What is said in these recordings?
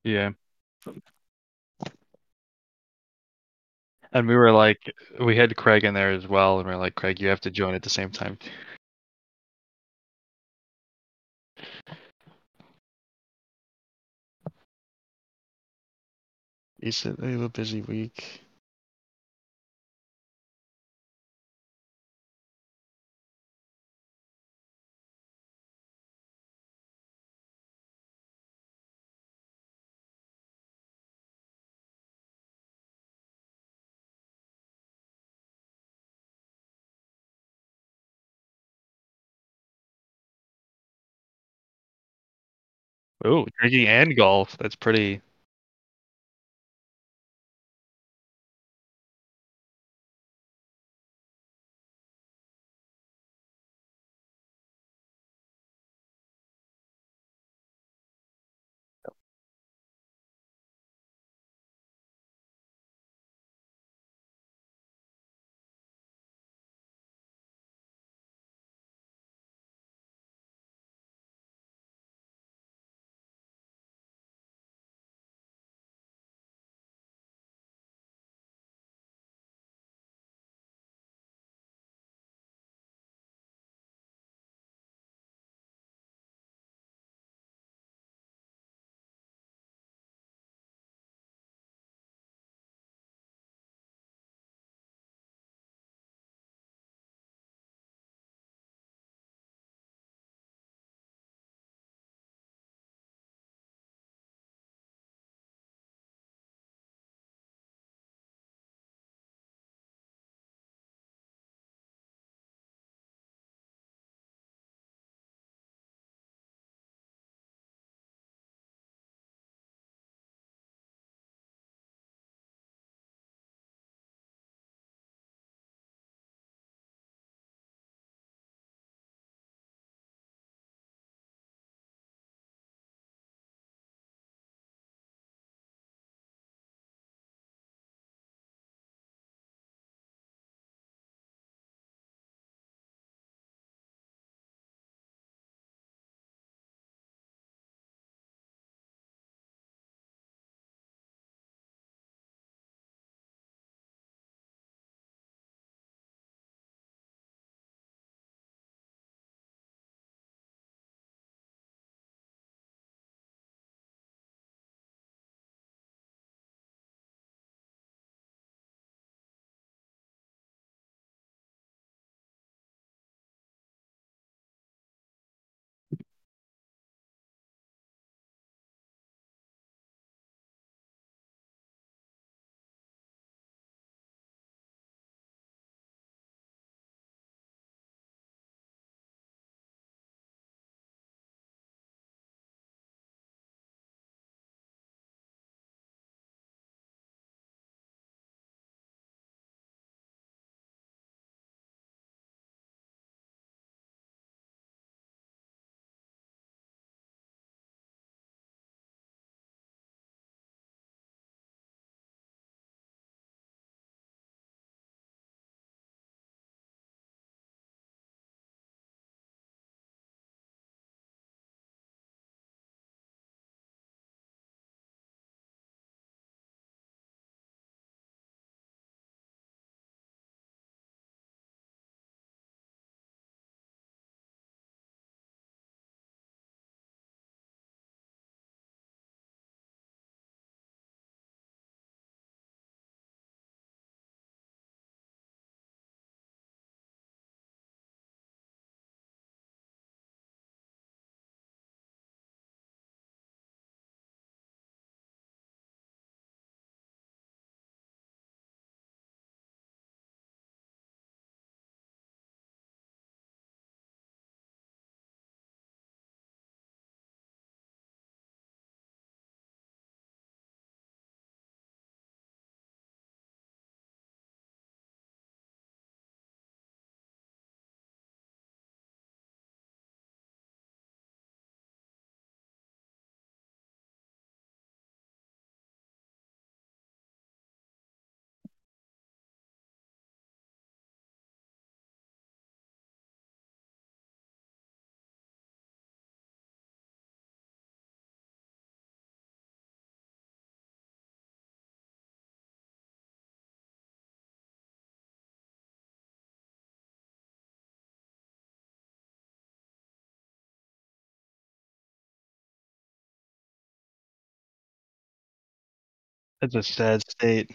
Yeah. And we were like, we had Craig in there as well, and we are like, Craig, you have to join at the same time. He said they have a busy week. Oh, drinking and golf. That's pretty. That's a sad state.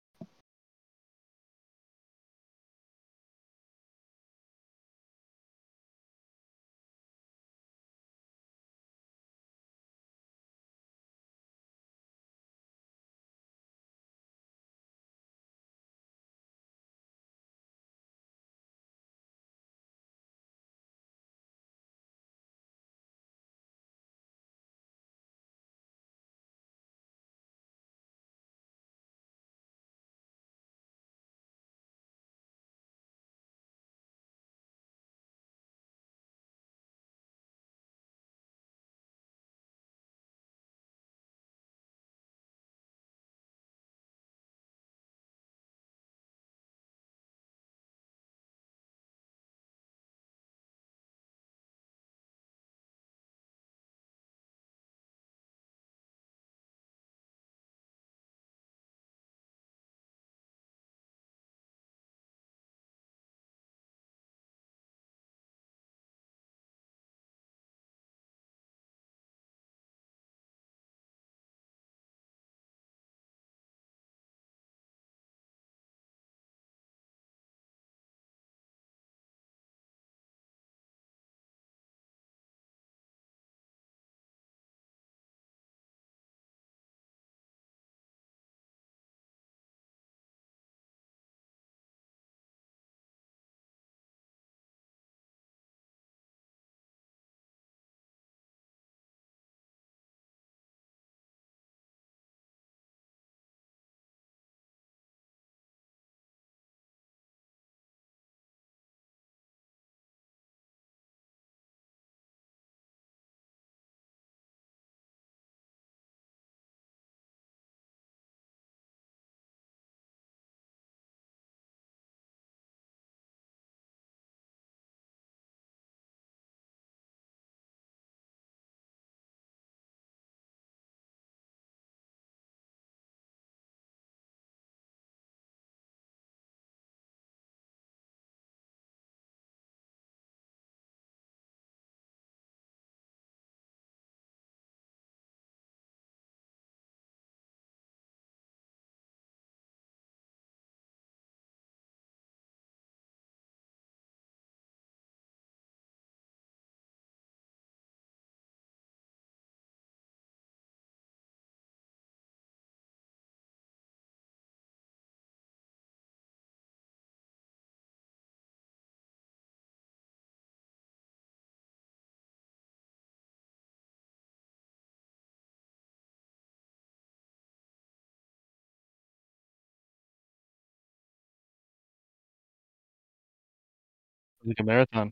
Like a marathon.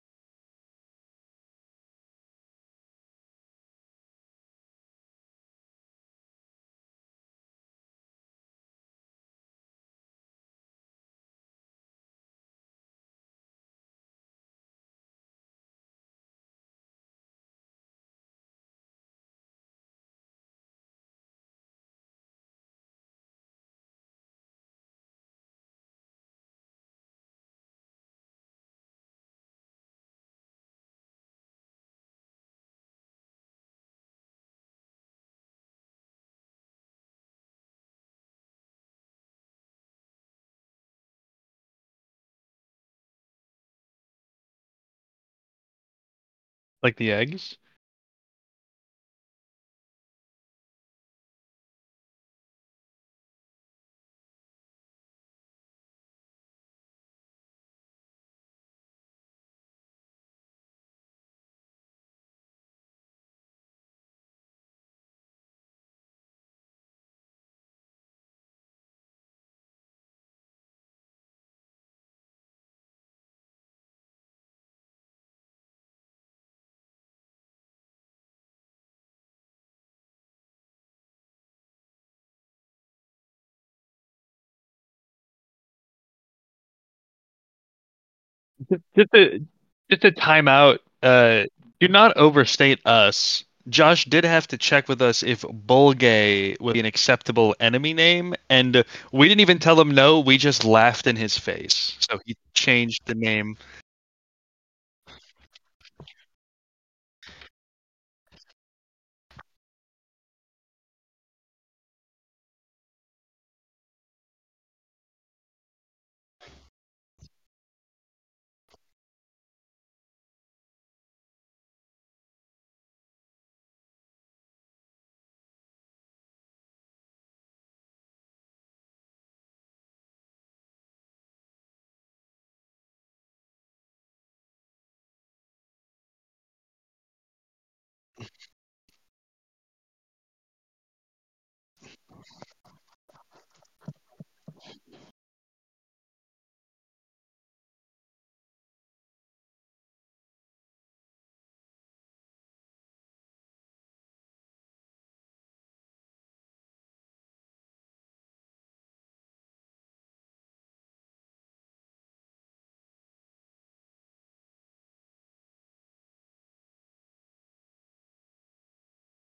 Like the eggs. Just a timeout. Do not overstate us. Josh did have to check with us if Bulgay would be an acceptable enemy name, and we didn't even tell him no. We just laughed in his face. So he changed the name.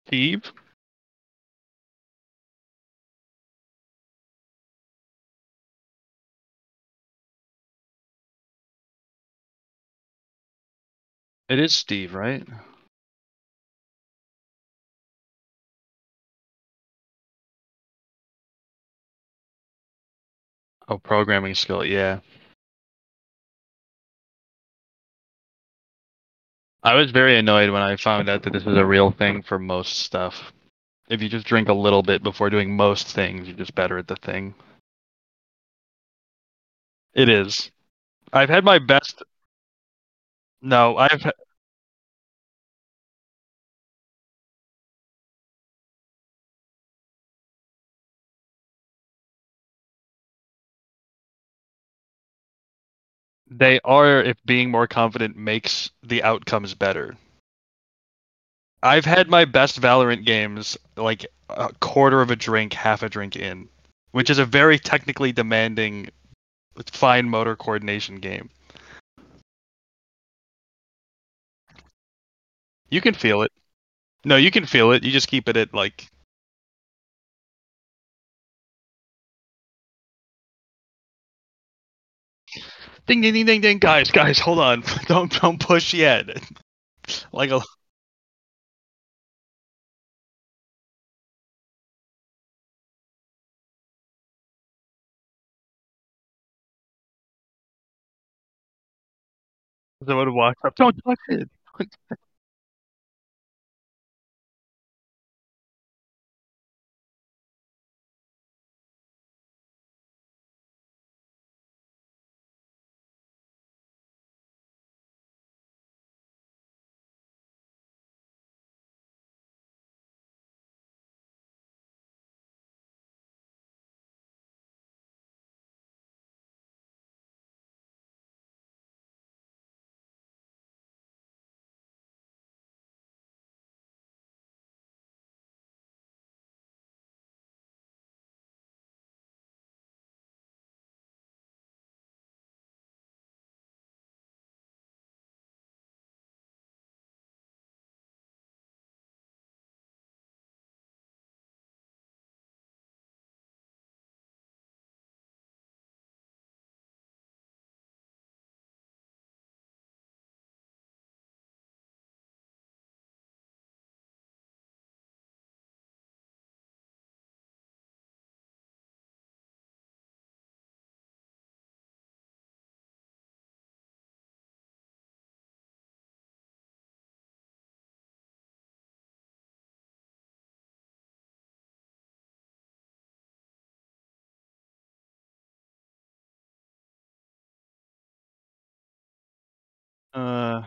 Steve? It is Steve, right? Oh, programming skill, yeah. I was very annoyed when I found out that this is a real thing for most stuff. If you just drink a little bit before doing most things, you're just better at the thing. It is. I've had my best. No, they are if being more confident makes the outcomes better. I've had my best Valorant games like a quarter of a drink, half a drink in, which is a very technically demanding, fine motor coordination game. You can feel it. No, you can feel it. You just keep it at like ding ding ding ding ding. Guys, hold on. Don't push yet. Like a someone walks up. Don't touch it. Uh,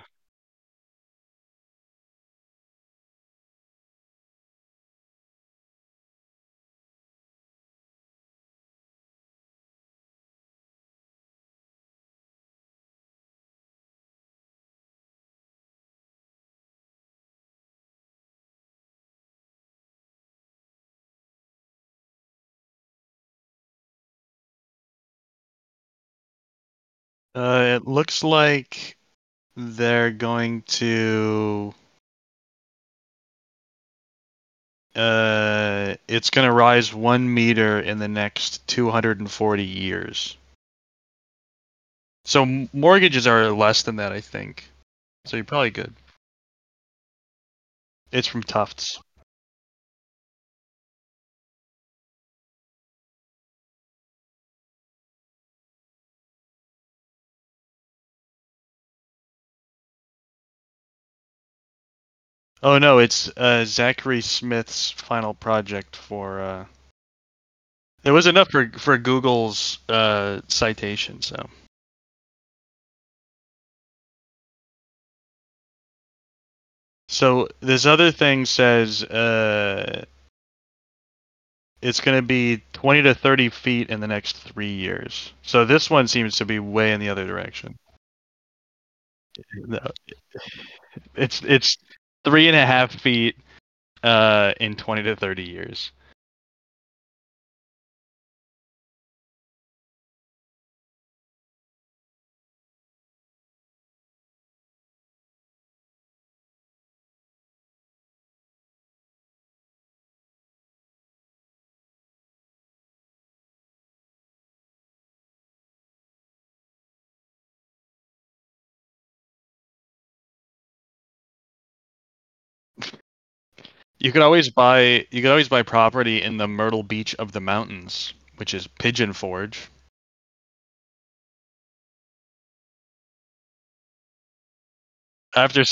it looks like they're going to. It's going to rise 1 meter in the next 240 years. So mortgages are less than that, I think. So you're probably good. It's from Tufts. Oh no, it's Zachary Smith's final project for. It was enough for Google's citation. So this other thing says it's going to be 20 to 30 feet in the next 3 years. So this one seems to be way in the other direction. No, it's 3.5 feet in 20 to 30 years. You could always buy property in the Myrtle Beach of the mountains, which is Pigeon Forge. After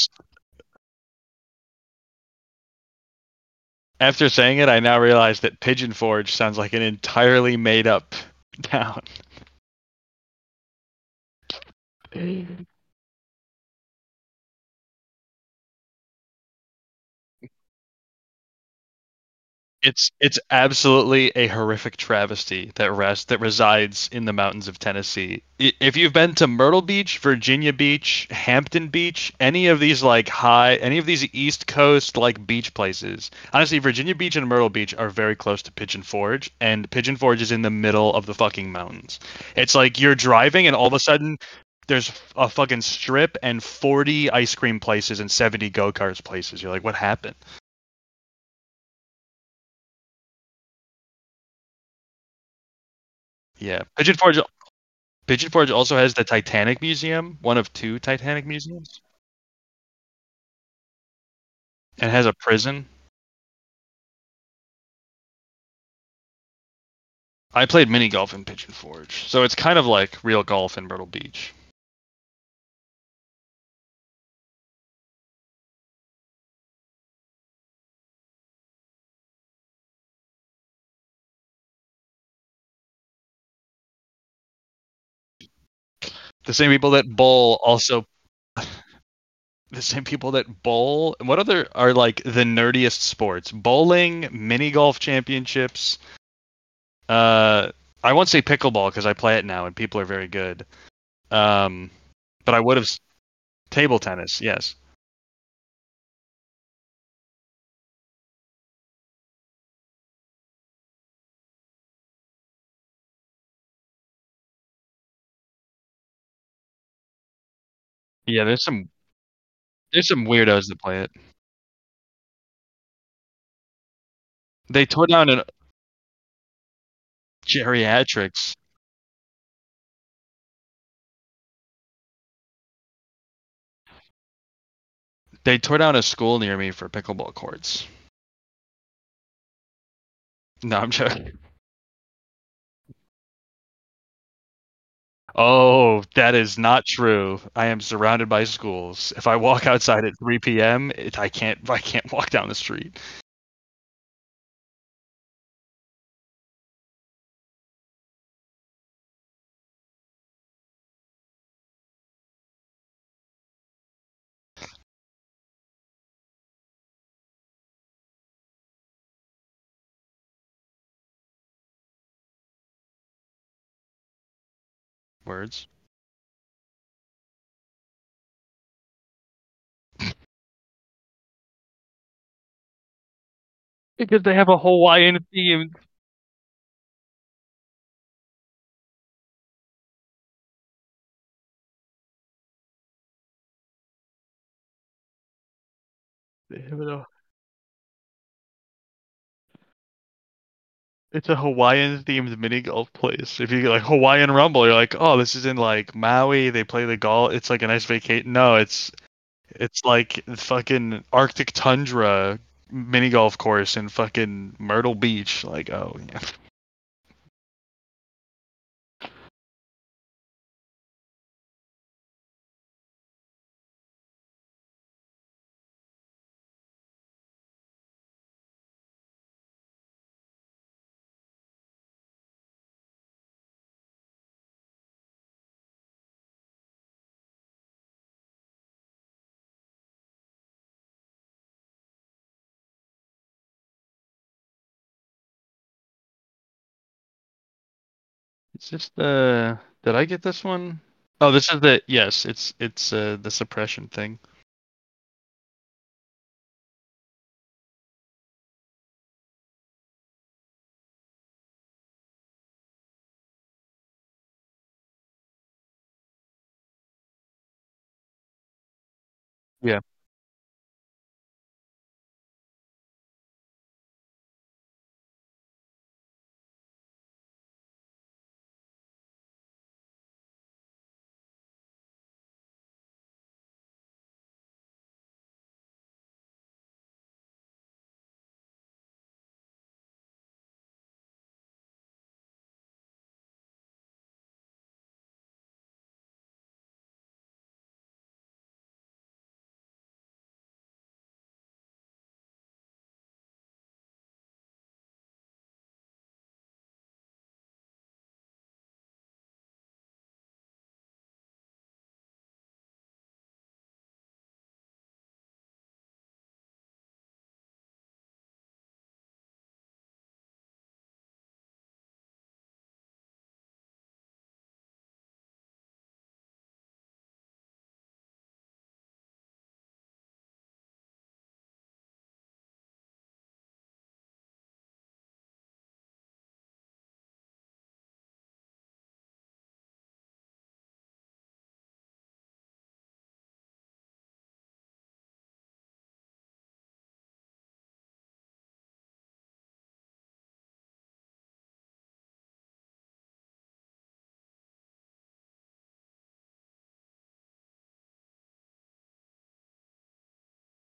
after saying it, I now realize that Pigeon Forge sounds like an entirely made up town. It's absolutely a horrific travesty that resides in the mountains of Tennessee. If you've been to Myrtle Beach, Virginia Beach, Hampton Beach, any of these East Coast like beach places, honestly, Virginia Beach and Myrtle Beach are very close to Pigeon Forge, and Pigeon Forge is in the middle of the fucking mountains. It's like you're driving, and all of a sudden there's a fucking strip and 40 ice cream places and 70 go-karts places. You're like, what happened? Yeah, Pigeon Forge also has the Titanic Museum, one of two Titanic museums, and has a prison. I played mini golf in Pigeon Forge, so it's kind of like real golf in Myrtle Beach. The same people that bowl also the same people that bowl. What other are like the nerdiest sports? Bowling, mini golf championships. Uh, I won't say pickleball because I play it now and people are very good. Um, but I would have table tennis. Yes. Yeah, there's some weirdos that play it. They tore down an geriatrics. They tore down a school near me for pickleball courts. No, I'm joking. Oh, that is not true. I am surrounded by schools. If I walk outside at 3 p.m., I can't walk down the street. Words. Because they have a Hawaiian theme. They have it's a Hawaiian themed mini golf place. If you get like Hawaiian Rumble, you're like, oh, this is in like Maui. They play the golf. It's like a nice vacation. No, it's like fucking Arctic tundra mini golf course in fucking Myrtle Beach. Like, oh yeah. Is this the? Did I get this one? Oh, this is the. Yes, it's the suppression thing. Yeah.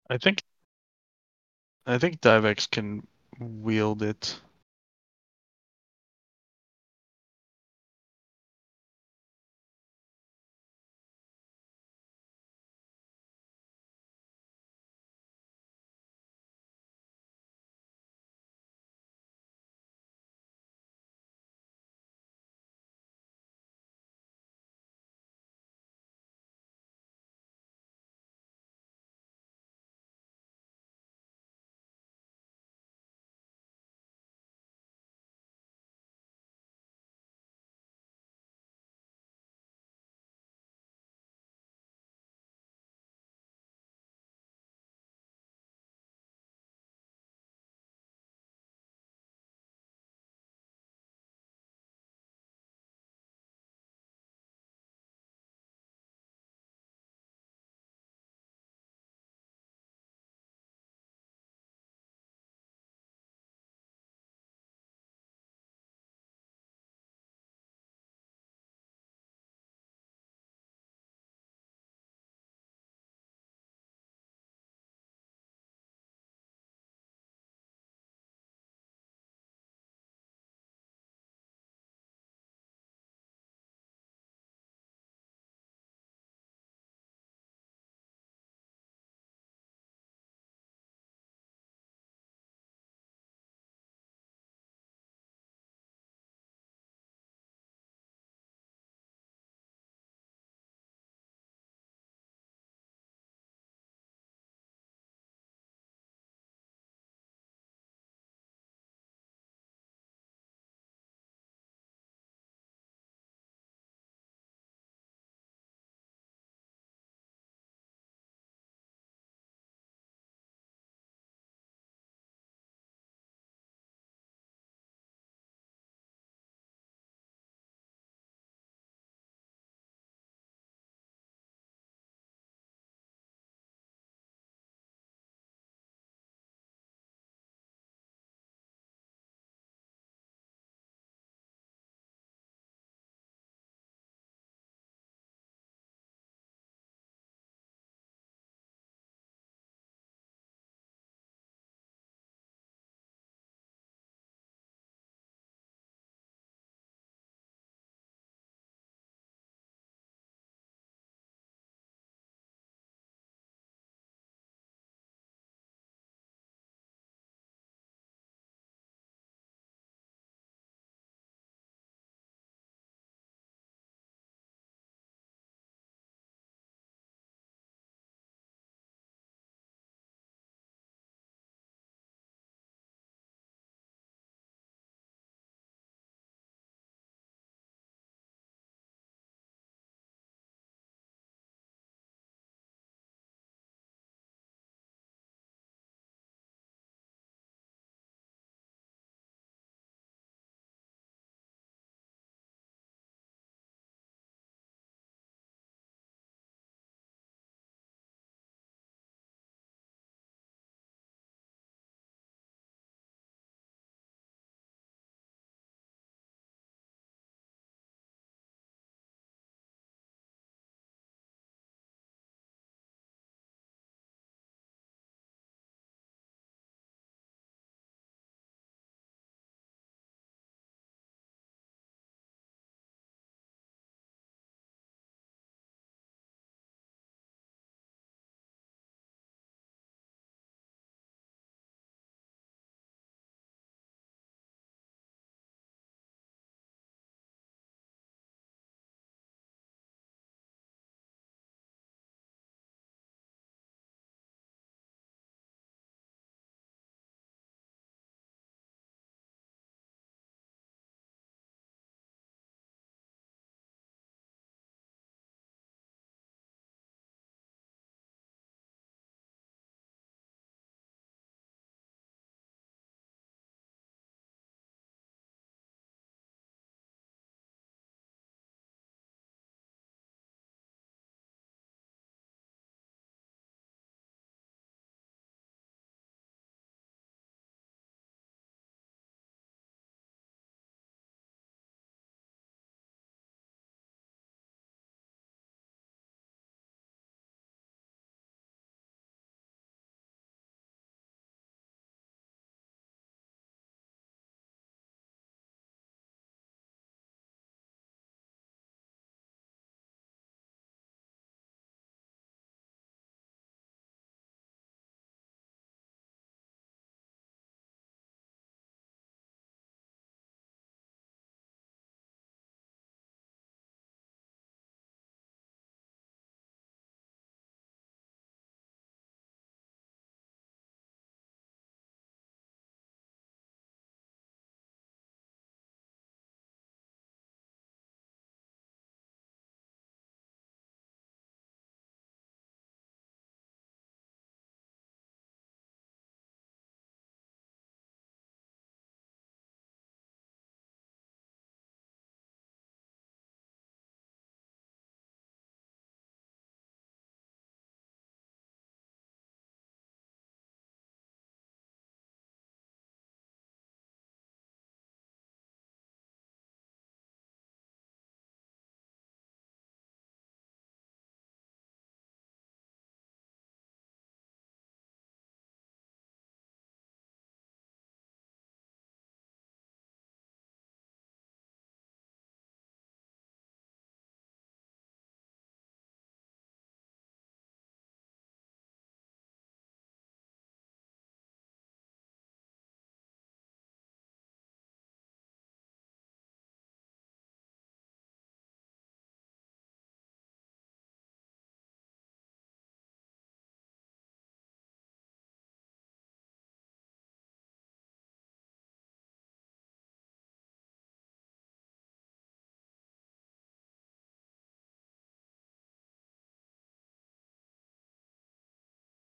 I think I think Divex can wield it.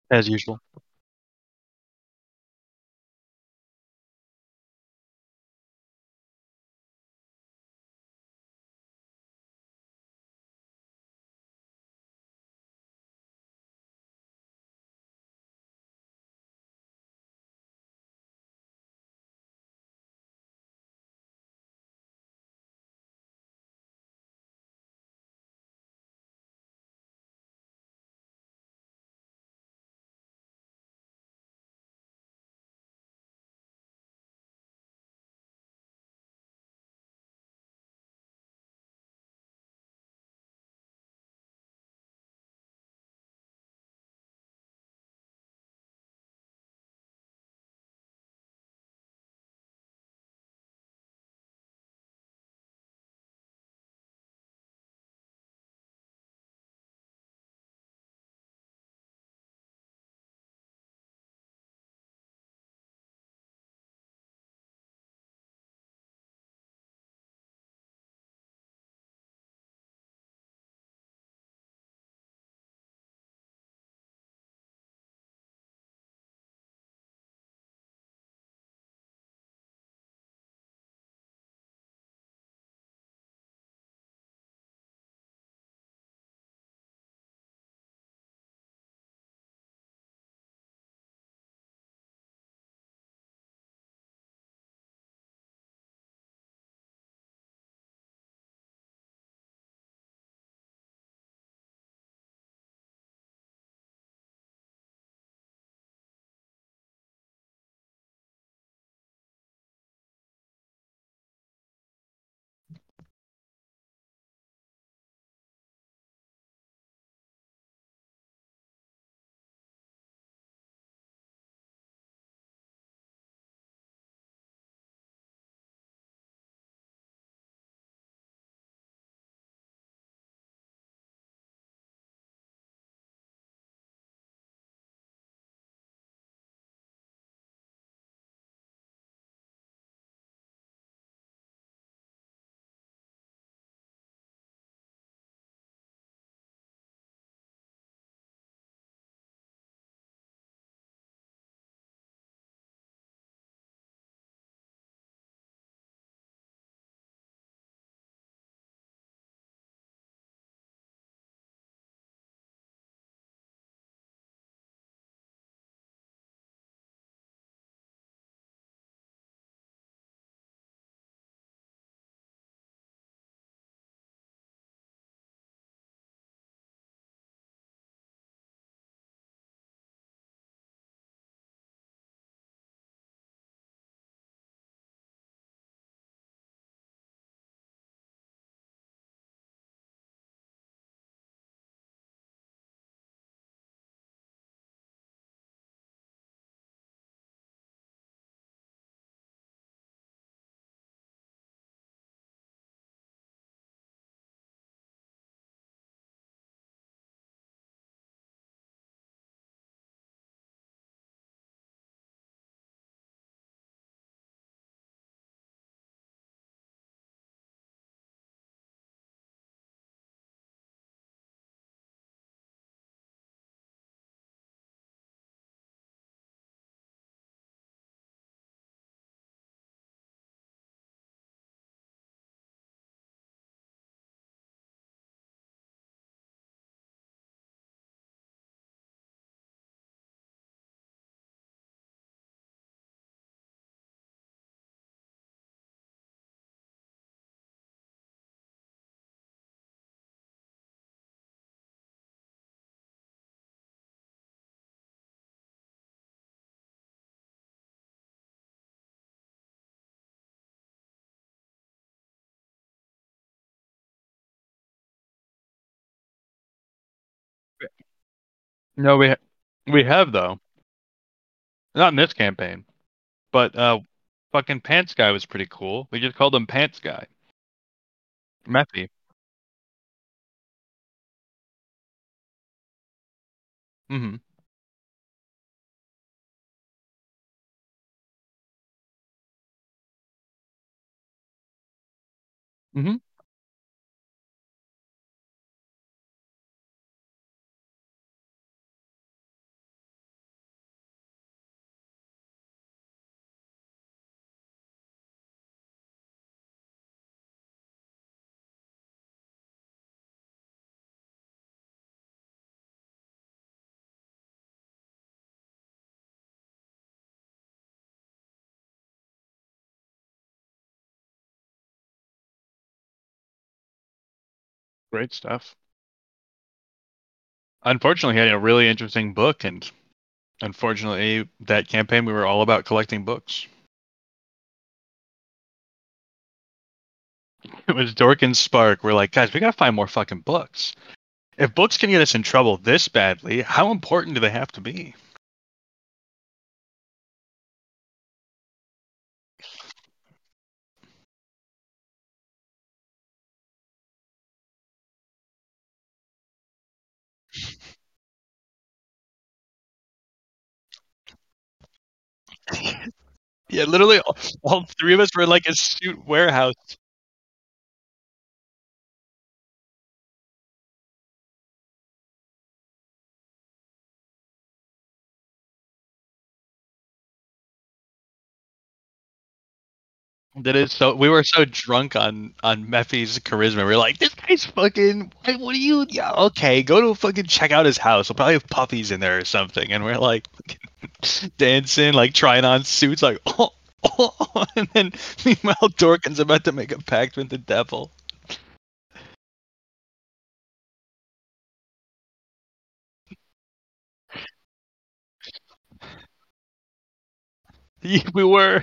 as usual. No, we have though. Not in this campaign, but fucking Pants Guy was pretty cool. We just called him Pants Guy. Meffy. Mm-hmm. Mm-hmm. Great stuff. Unfortunately, he had a really interesting book, and unfortunately, that campaign we were all about collecting books. It was Dork and Spark. We're like, guys, we gotta find more fucking books. If books can get us in trouble this badly, how important do they have to be? Yeah, literally, all three of us were in like a suit warehouse. That is so. We were so drunk on Mephi's charisma. We were like, this guy's fucking. What are you? Yeah, okay, go to fucking check out his house. He'll probably have puppies in there or something. And we're like dancing, like trying on suits, like oh. And then meanwhile, Dorkin's about to make a pact with the devil. We were.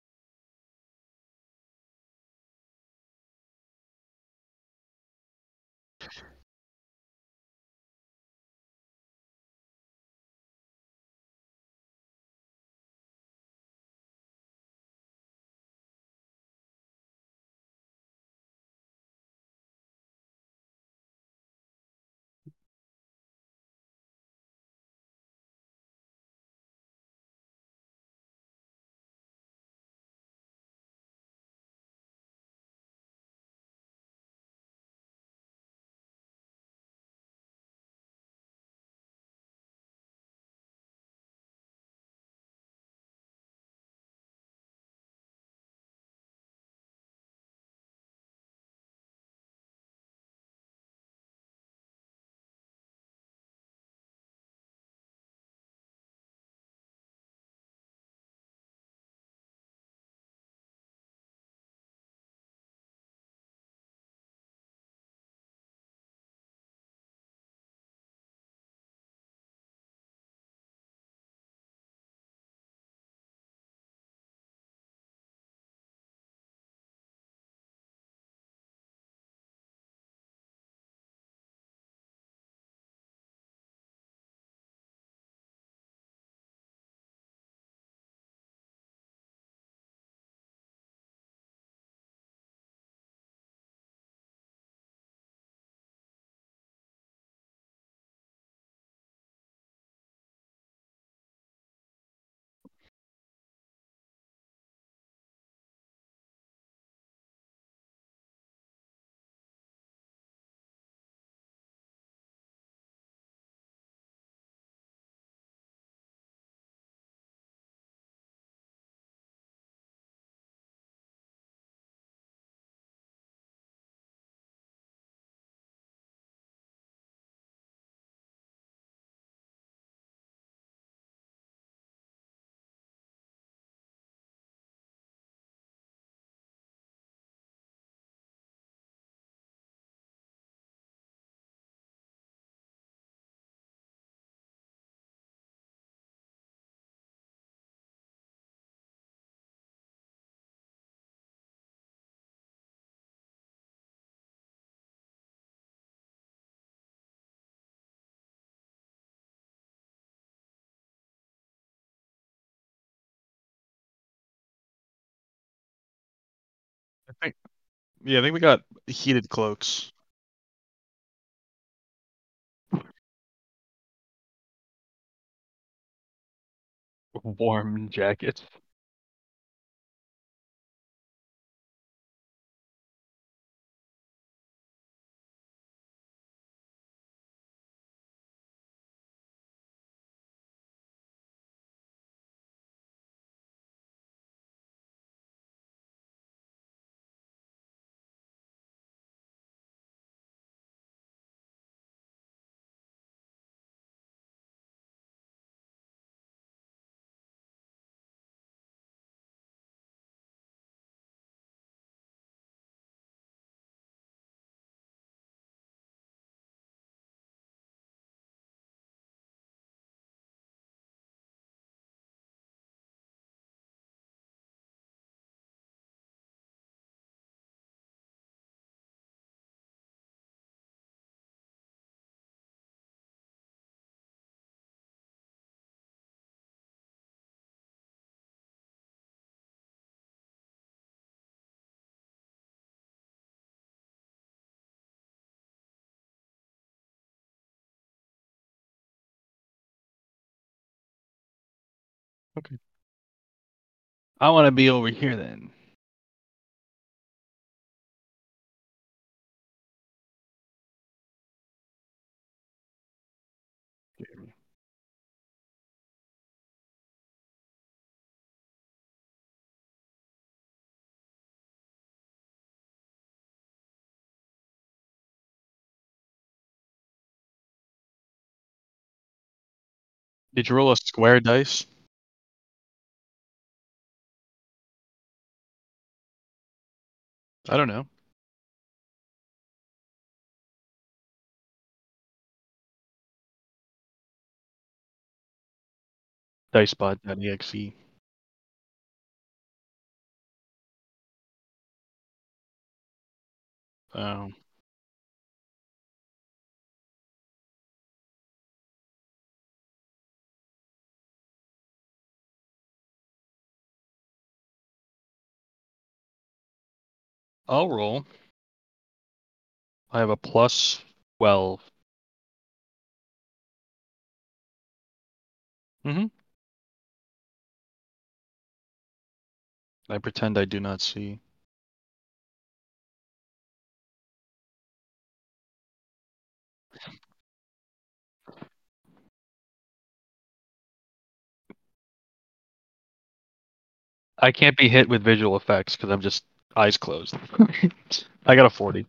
I think, yeah, I think we got heated cloaks, warm jackets. Okay. I want to be over here then. Did you roll a square dice? I don't know. Dicebot.exe. Oh. I'll roll. I have a plus 12. Mm-hmm. I pretend I do not see. I can't be hit with visual effects because I'm just eyes closed. I got a 40.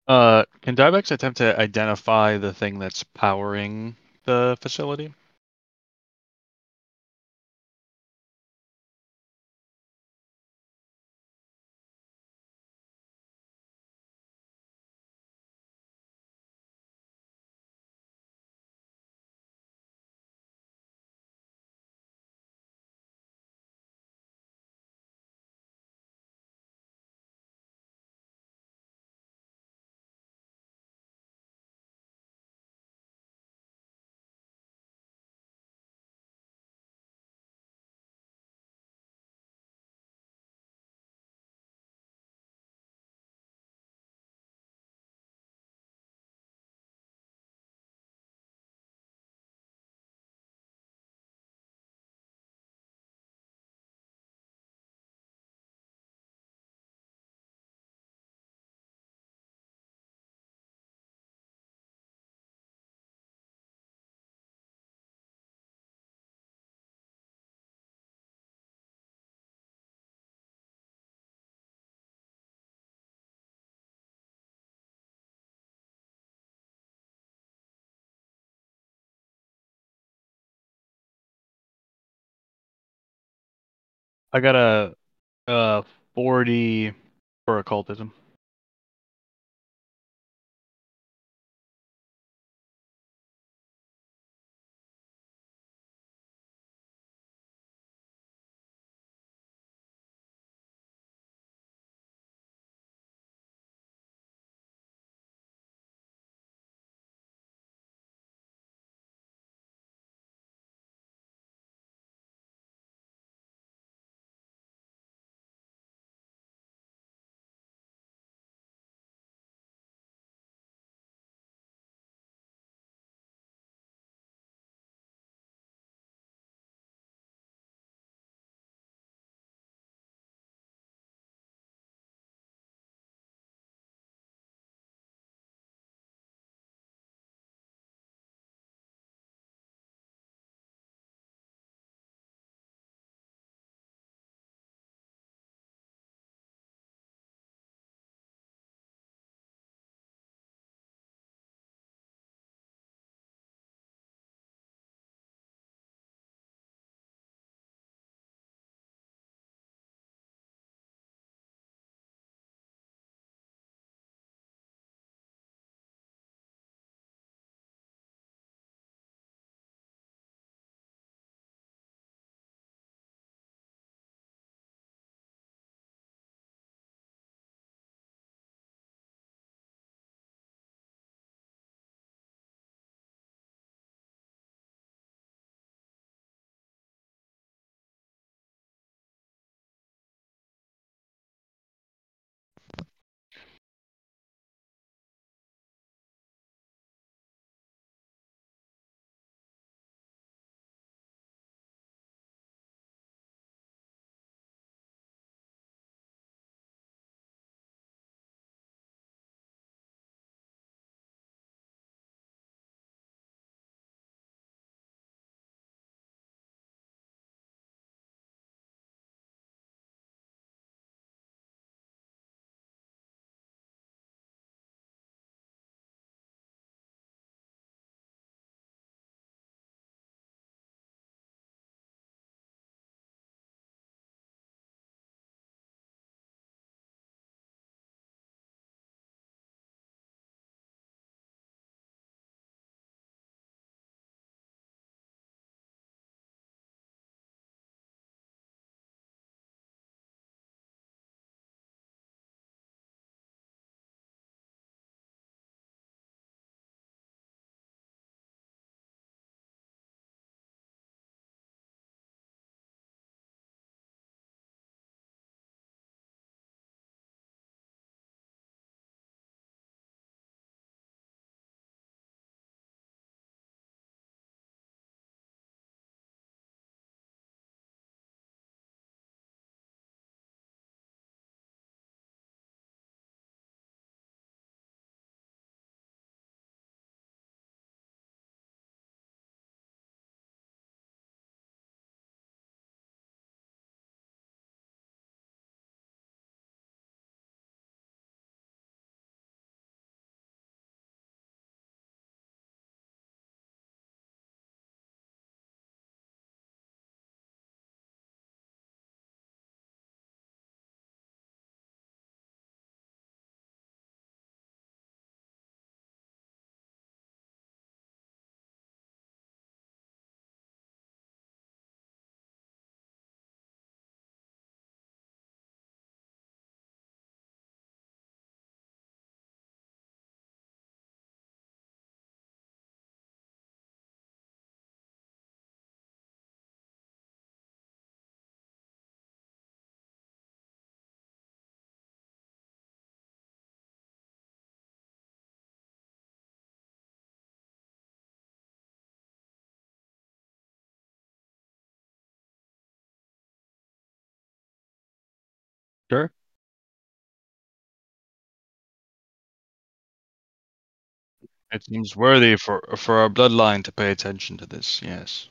Can Dybex attempt to identify the thing that's powering the facility? I got a 40 for occultism. Sure. It seems worthy for our bloodline to pay attention to this. Yes.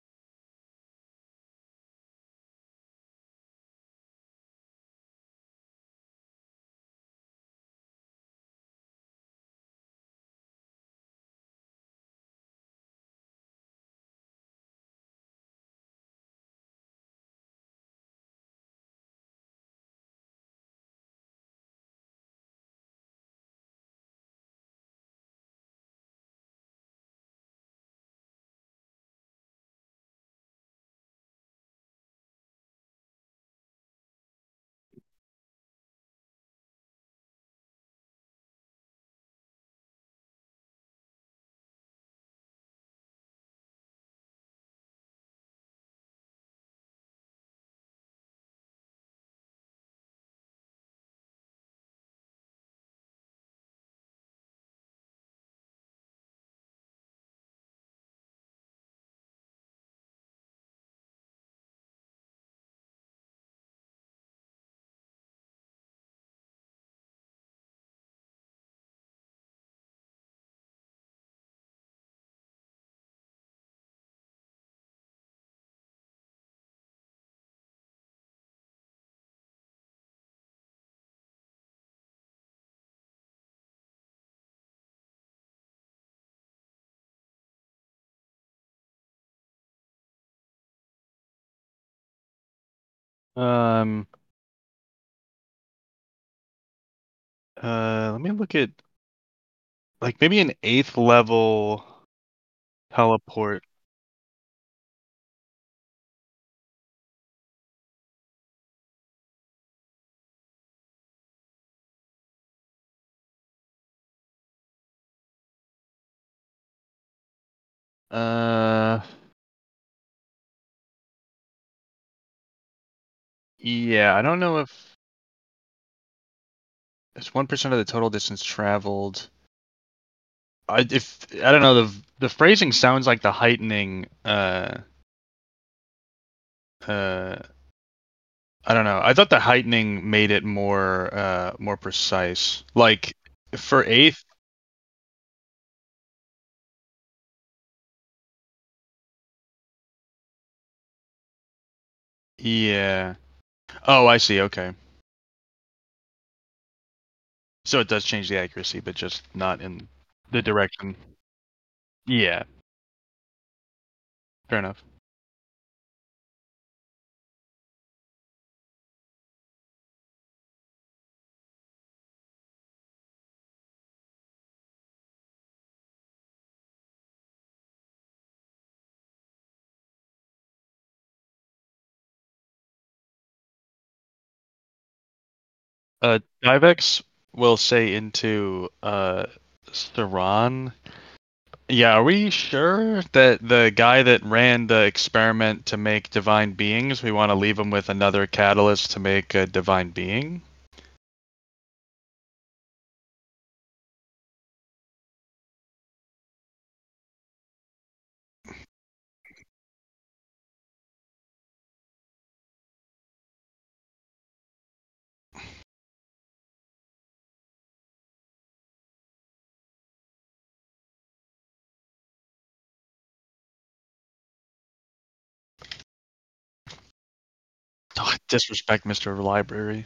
Um. Let me look at like maybe an eighth level teleport. Uh. Yeah. I don't know if it's 1% of the total distance traveled. I don't know the phrasing sounds like the heightening. Uh. I don't know. I thought the heightening made it more precise. Like for eighth. Yeah. Oh, I see. Okay. So it does change the accuracy, but just not in the direction. Yeah, fair enough. Divex will say into Saran. Yeah, are we sure that the guy that ran the experiment to make divine beings, we want to leave him with another catalyst to make a divine being? Oh, disrespect Mr. Library.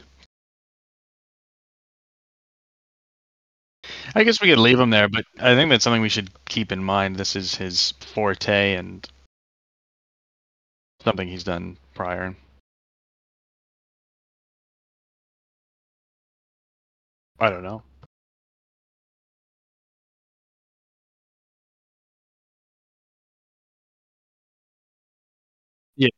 I guess we could leave him there, but I think that's something we should keep in mind. This is his forte and something he's done prior. I don't know. Yeah.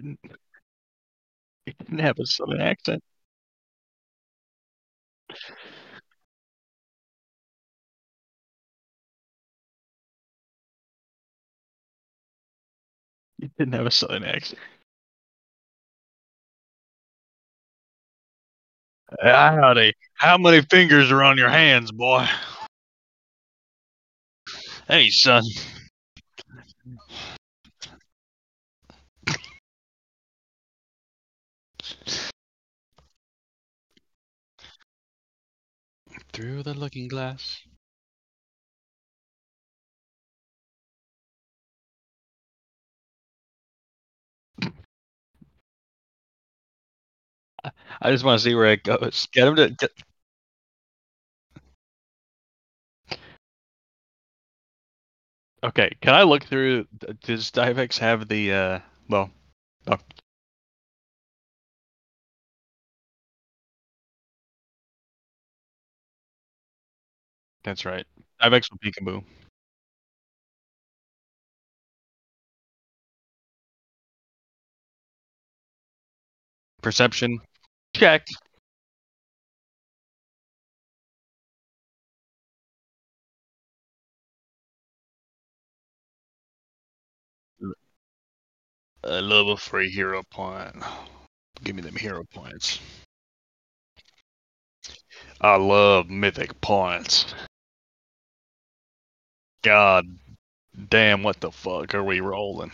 He didn't have a southern accent. He didn't have a southern accent. Howdy. How many fingers are on your hands, boy? Hey, son. Through the looking glass. I just want to see where it goes. Get him to. Okay, can I look through? Does Divex have the? Well, oh, that's right. Divex with Peekaboo. Perception. Check. I love a free hero point. Give me them hero points. I love mythic points. God damn, what the fuck are we rolling?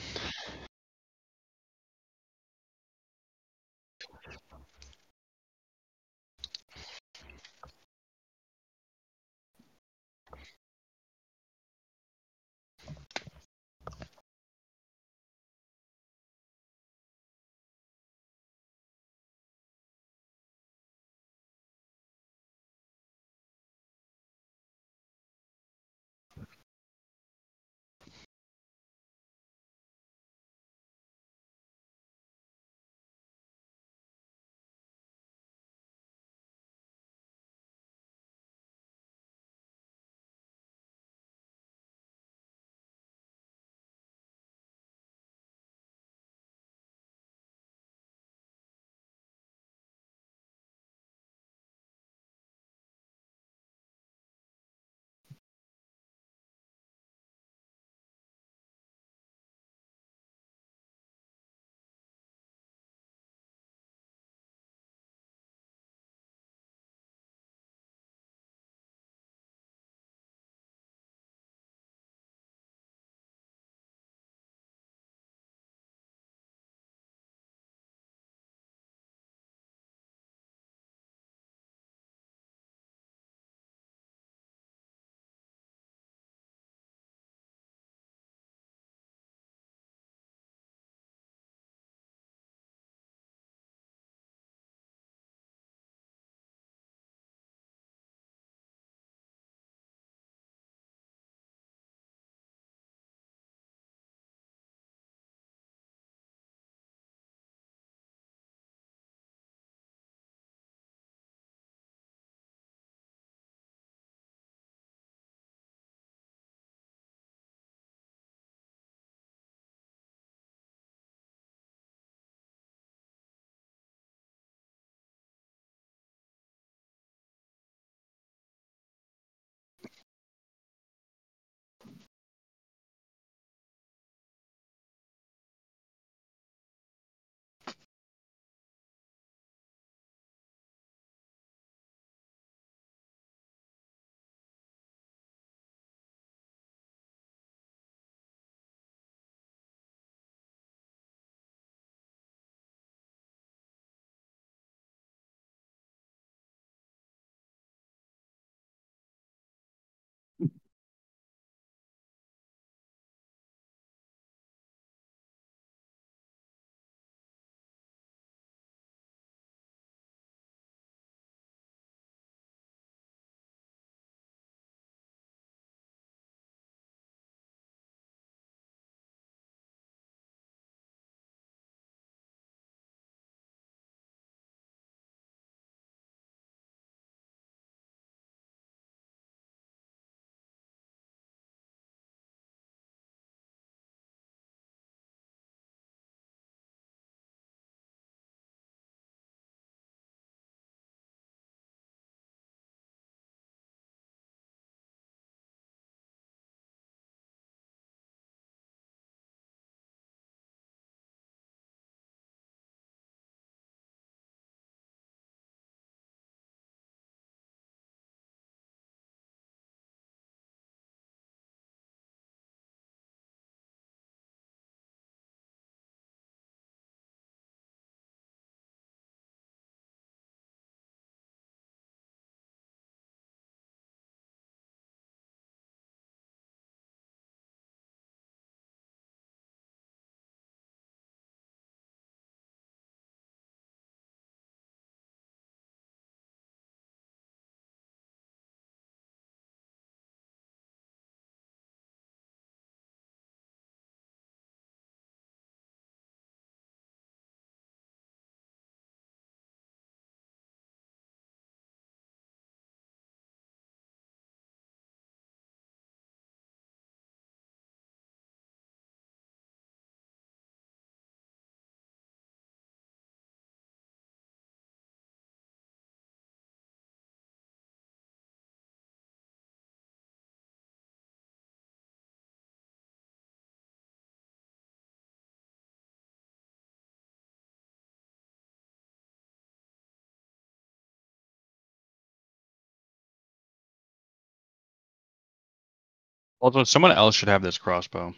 Although someone else should have this crossbow.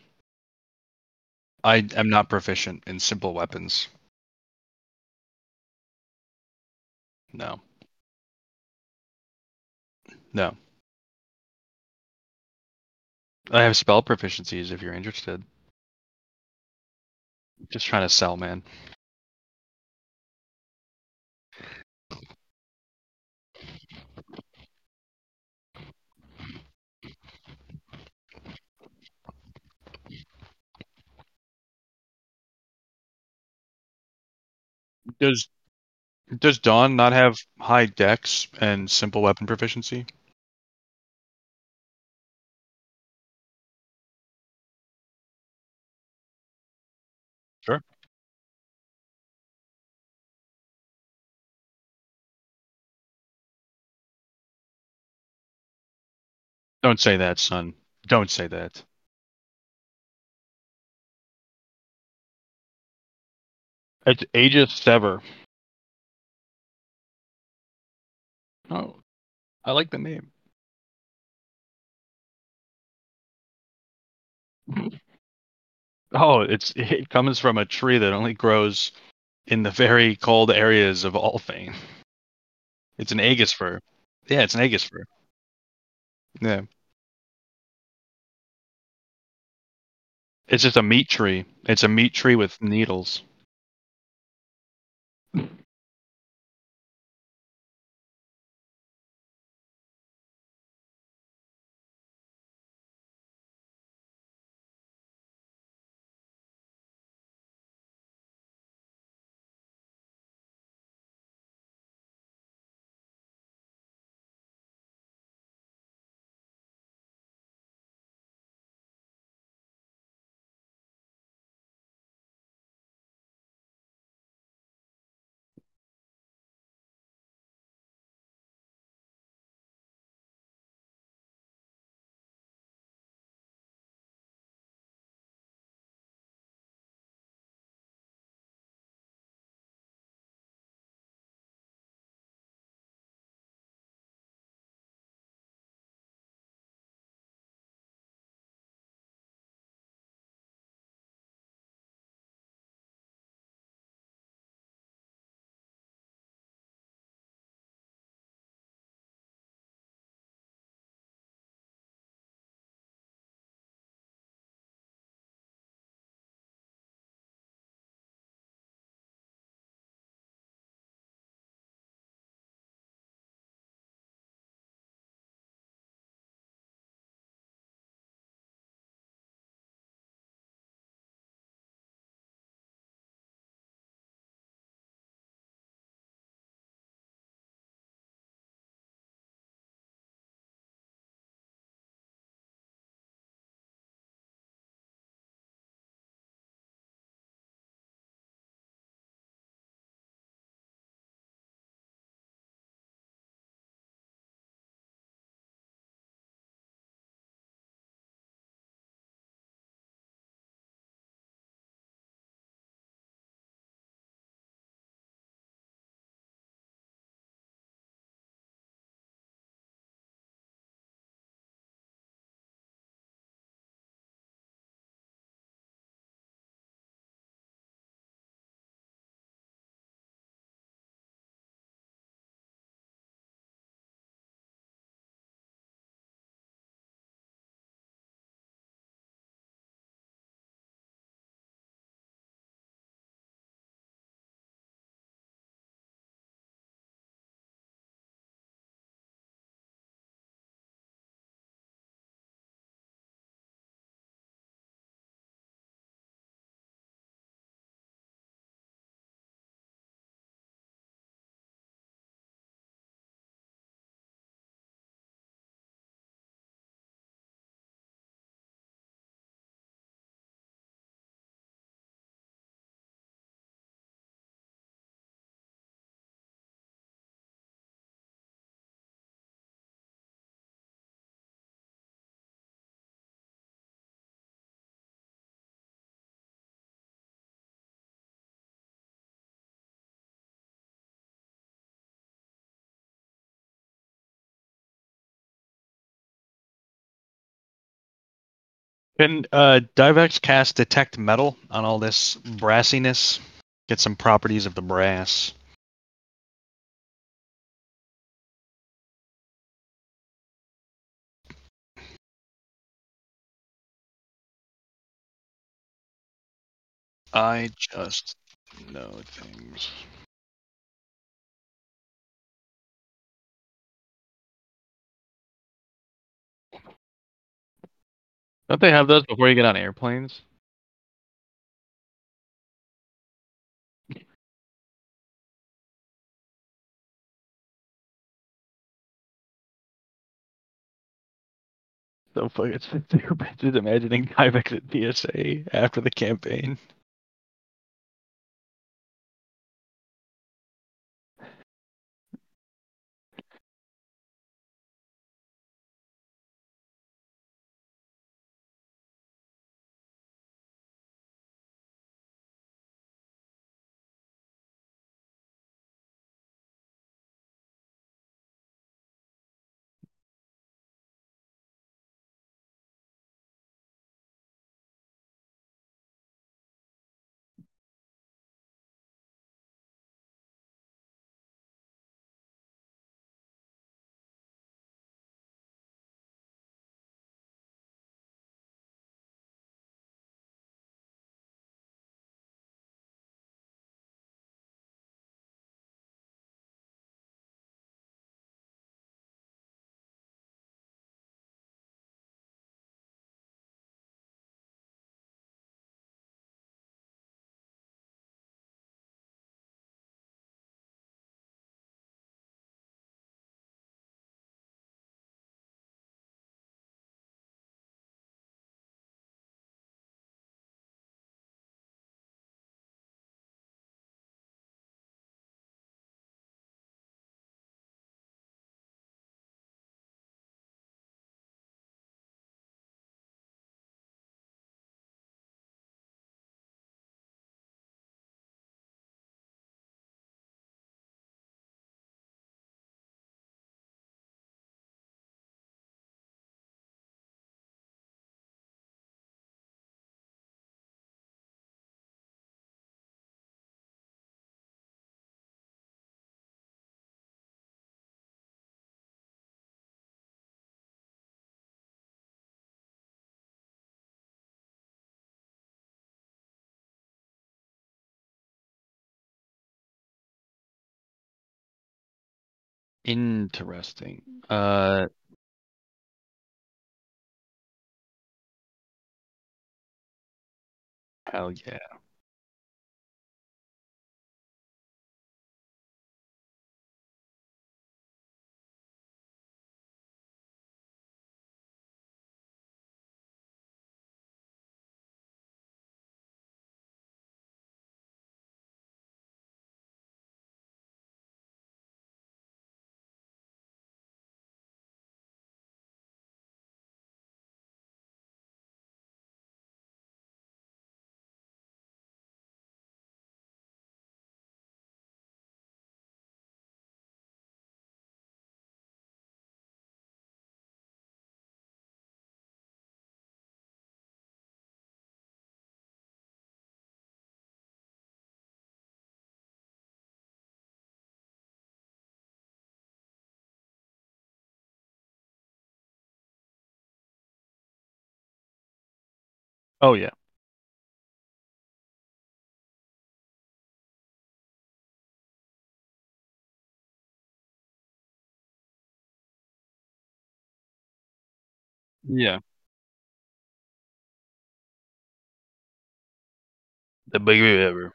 I am not proficient in simple weapons. No, no. I have spell proficiencies if you're interested. Just trying to sell, man. Does does Dawn not have high dex and simple weapon proficiency? Sure. Don't say that, son. Don't say that. It's Aegis Sever. Oh, I like the name. Oh, it comes from a tree that only grows in the very cold areas of Alfheim. It's an Aegis fir. Yeah, it's an Aegis fir. Yeah. It's just a meat tree. It's a meat tree with needles. Can Divex cast detect metal on all this brassiness? Get some properties of the brass. I just know things. Don't they have those before you get on airplanes? So fucking stupid. Just imagining Divex at PSA after the campaign. Interesting. Hell yeah. Oh yeah. Yeah. The biggest ever.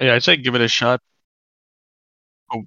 Yeah, I'd say give it a shot. Oh,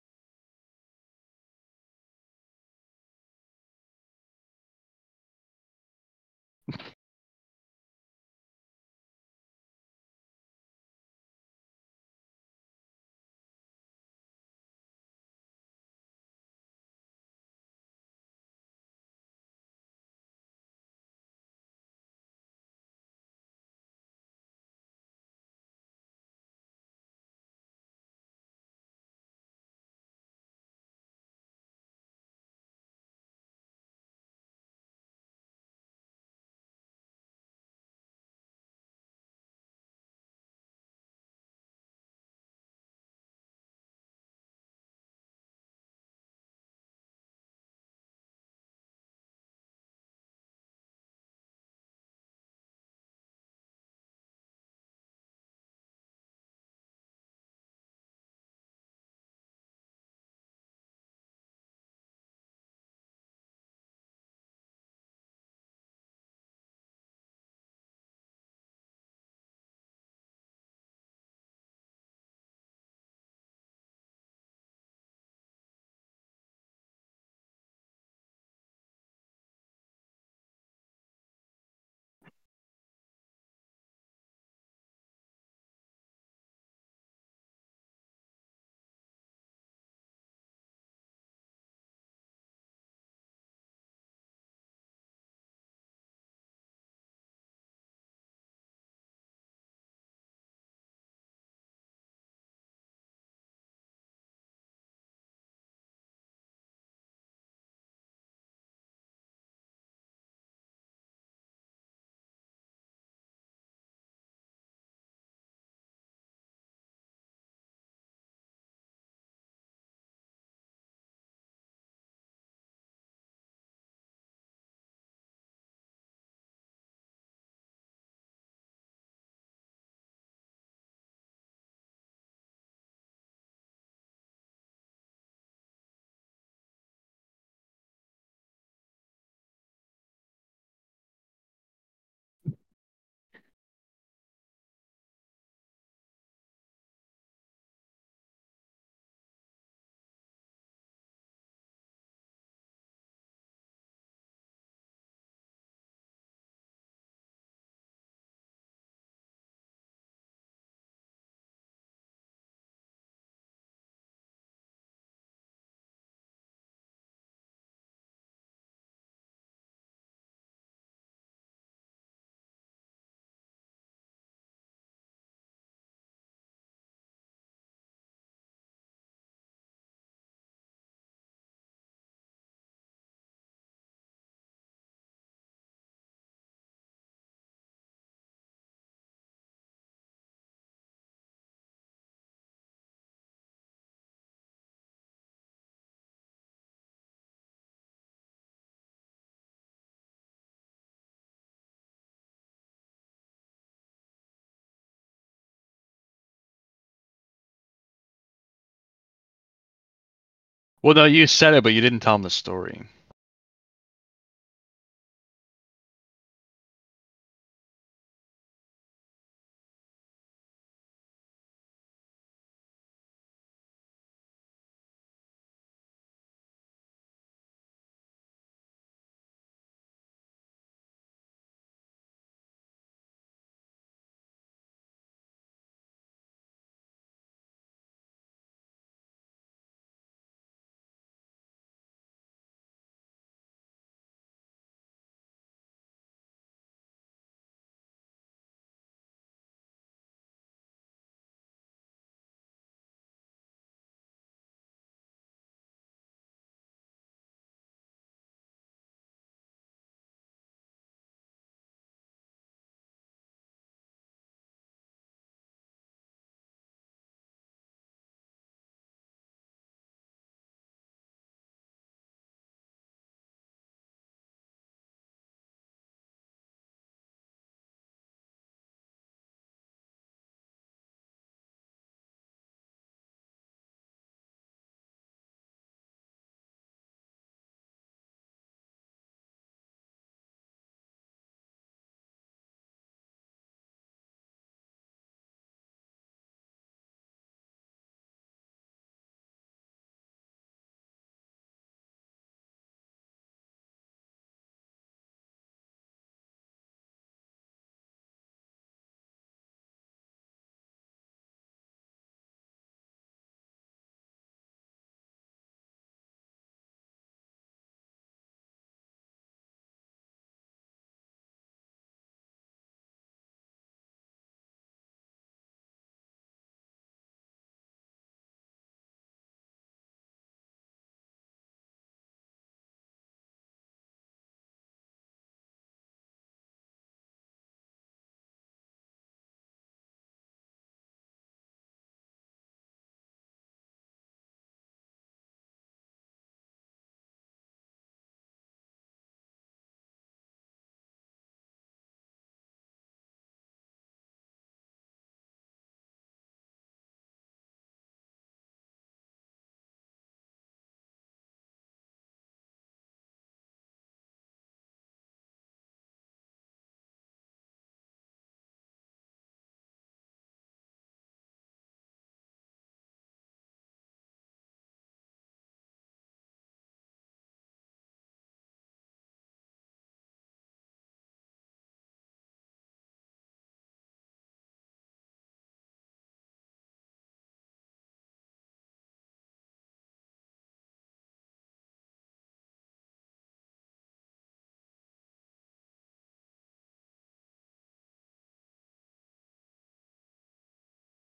well, no, you said it, but you didn't tell him the story.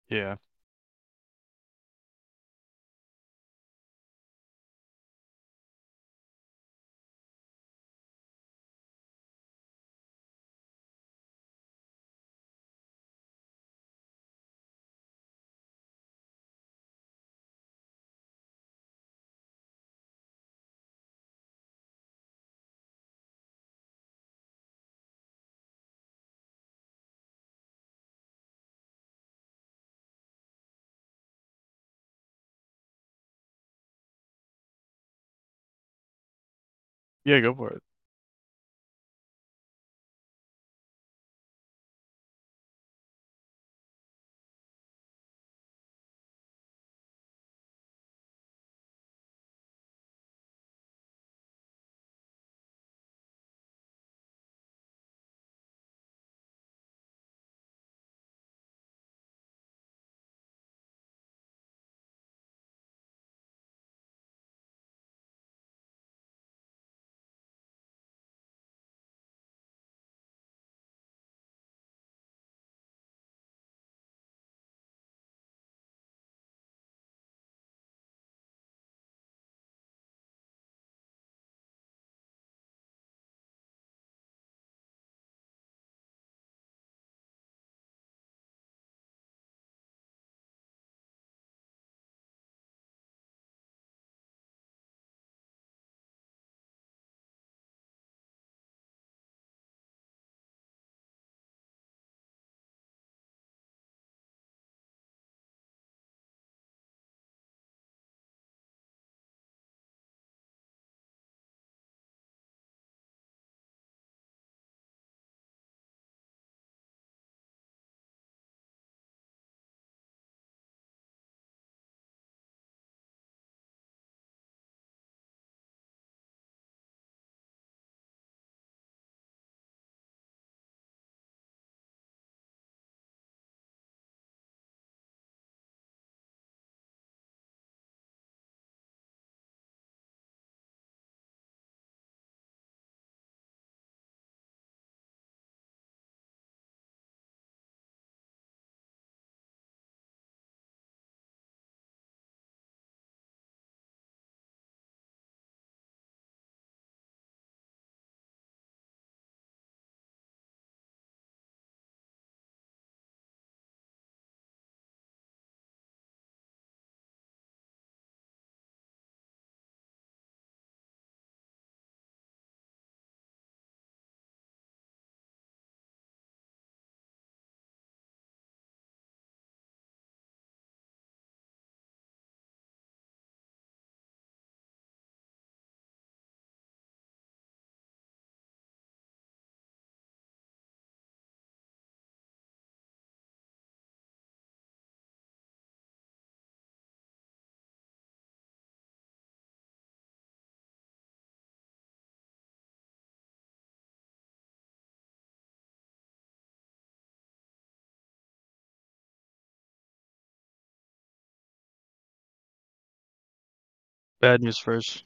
Yeah. Yeah, go for it. Bad news first.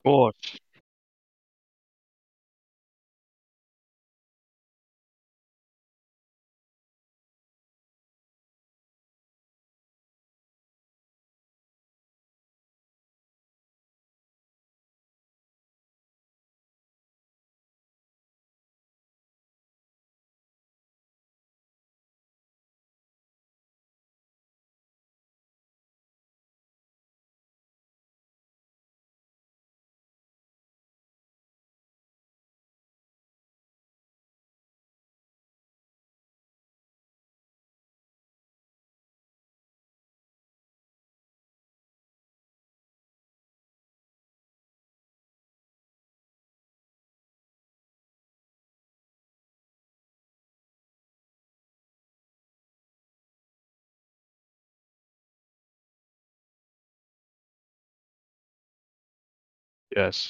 course. Yes.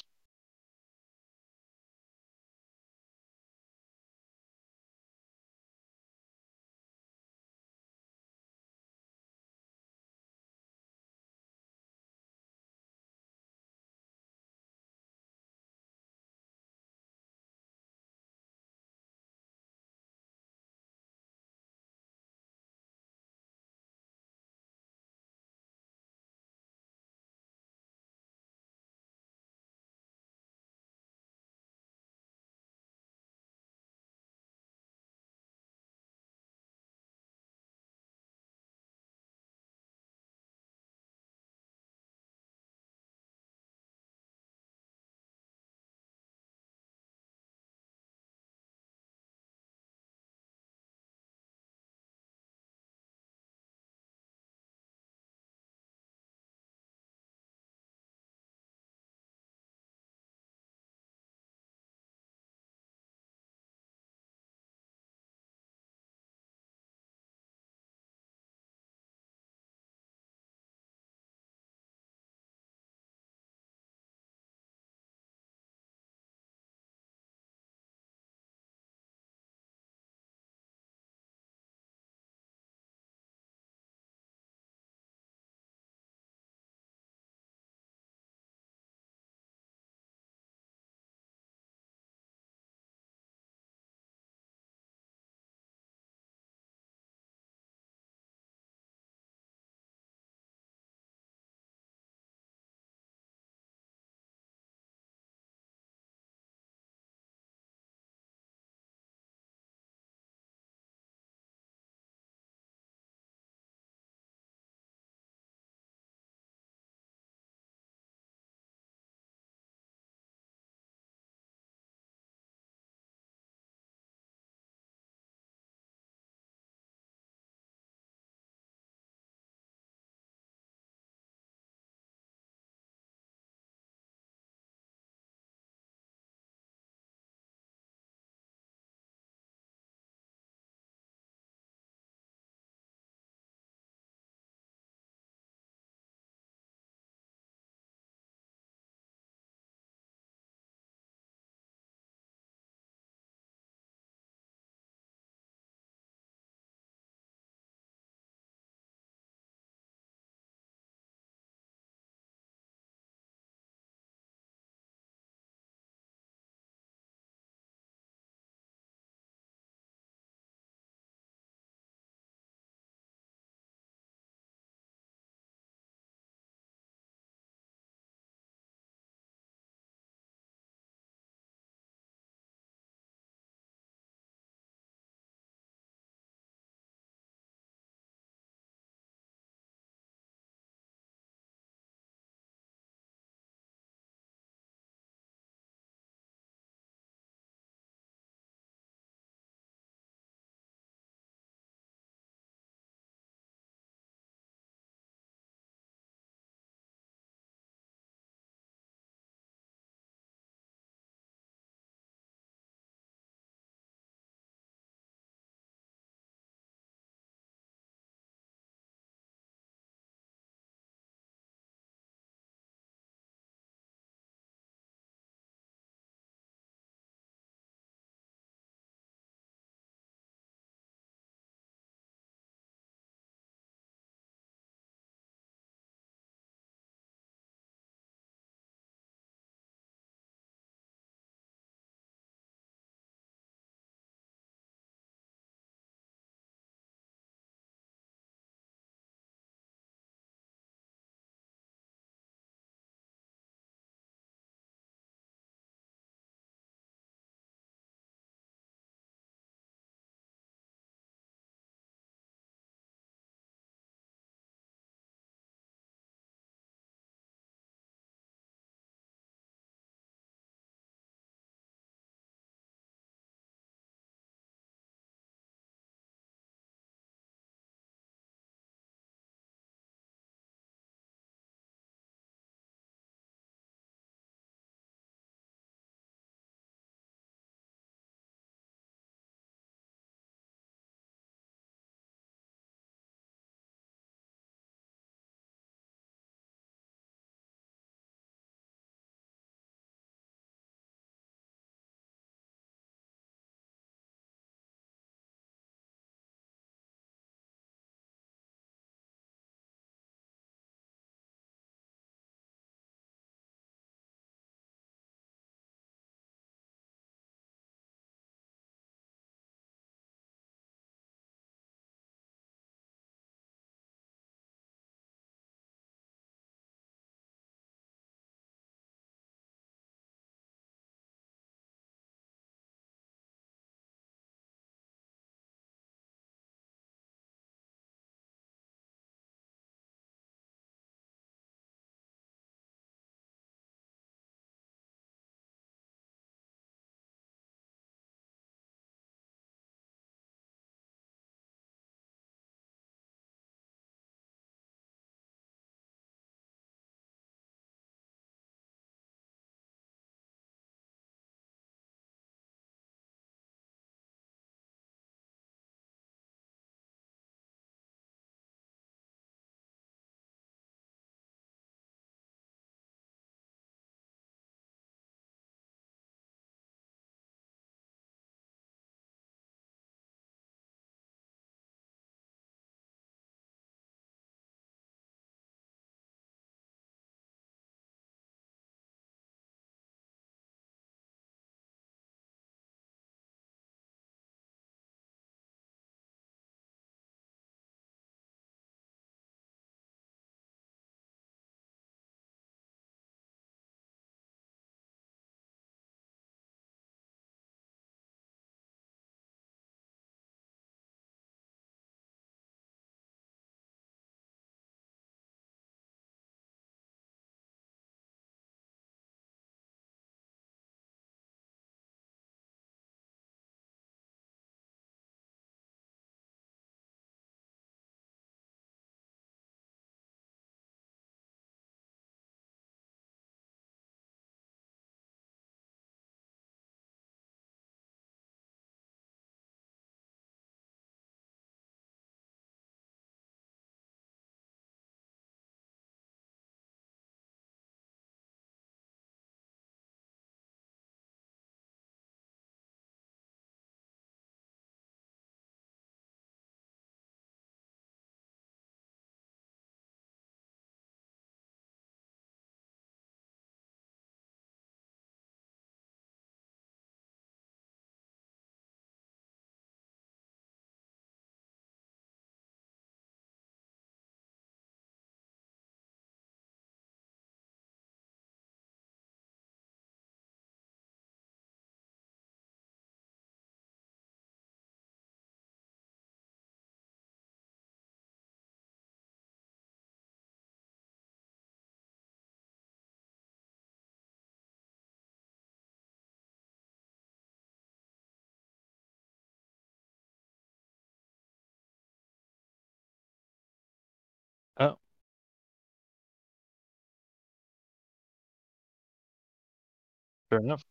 Fair enough.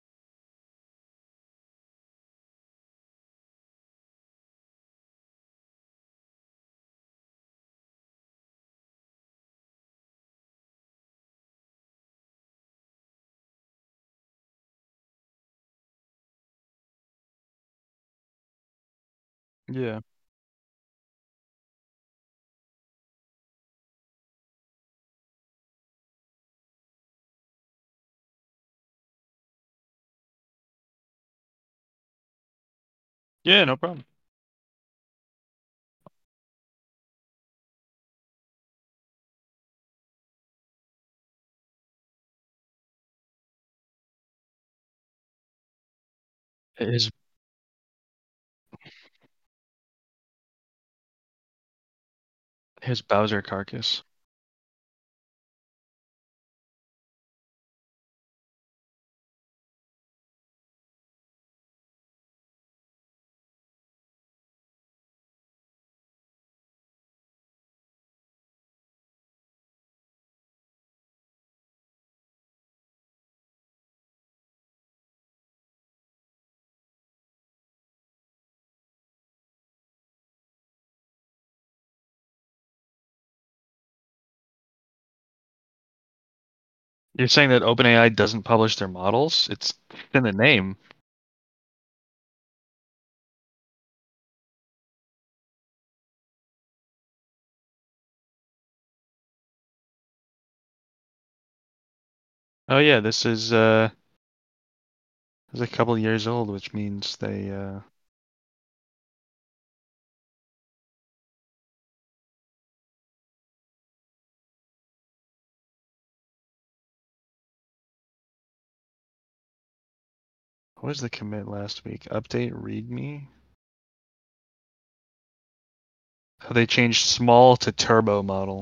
Yeah. Yeah, no problem. His his Bowser carcass. You're saying that OpenAI doesn't publish their models? It's in the name. Oh yeah, this is a couple years old, which means they what was the commit last week? Update README? Oh, they changed small to turbo model.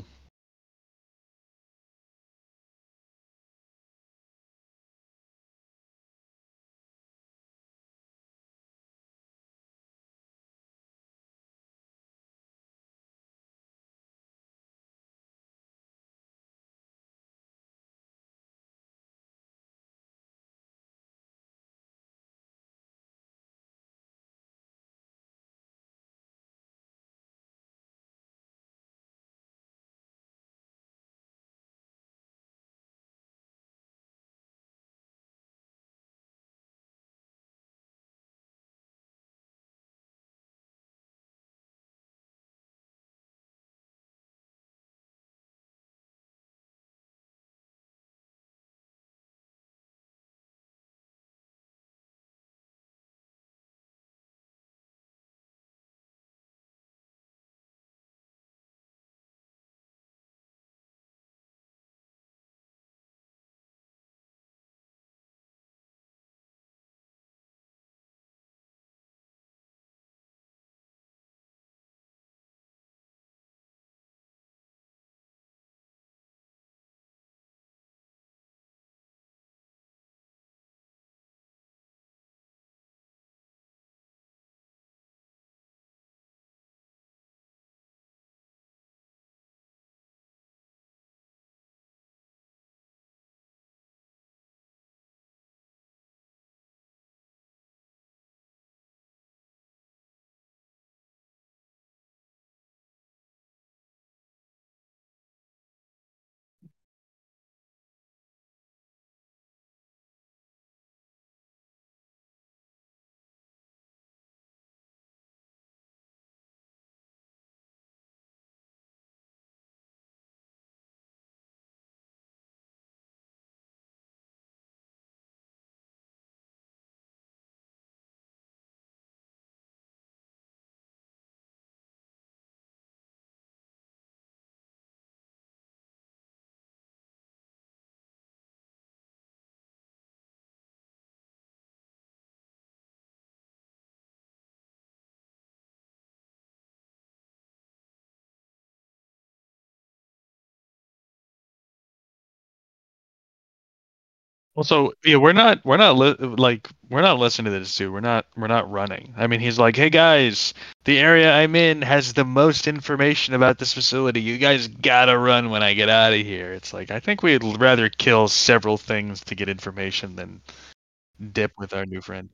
Also, yeah, we're not listening to this dude. We're not running. I mean, he's like, "Hey guys, the area I'm in has the most information about this facility. You guys gotta run when I get out of here." It's like I think we'd rather kill several things to get information than dip with our new friend.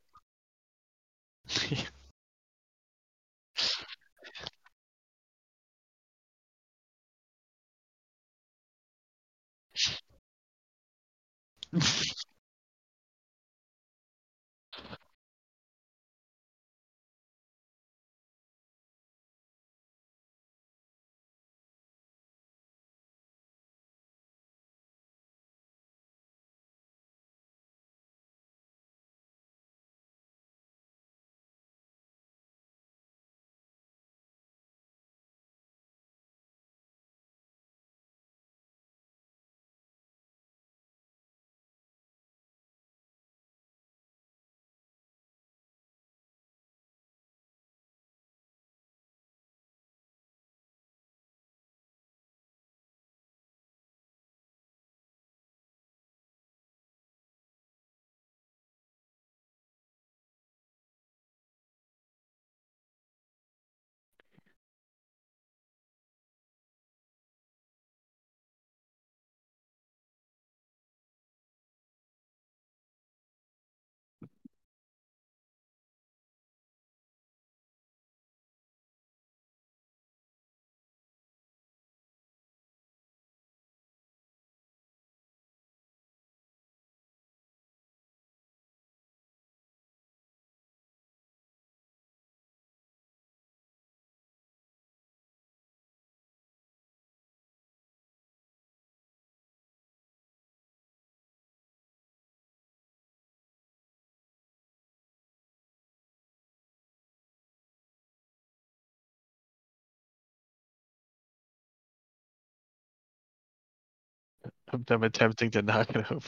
Of them attempting to knock it over.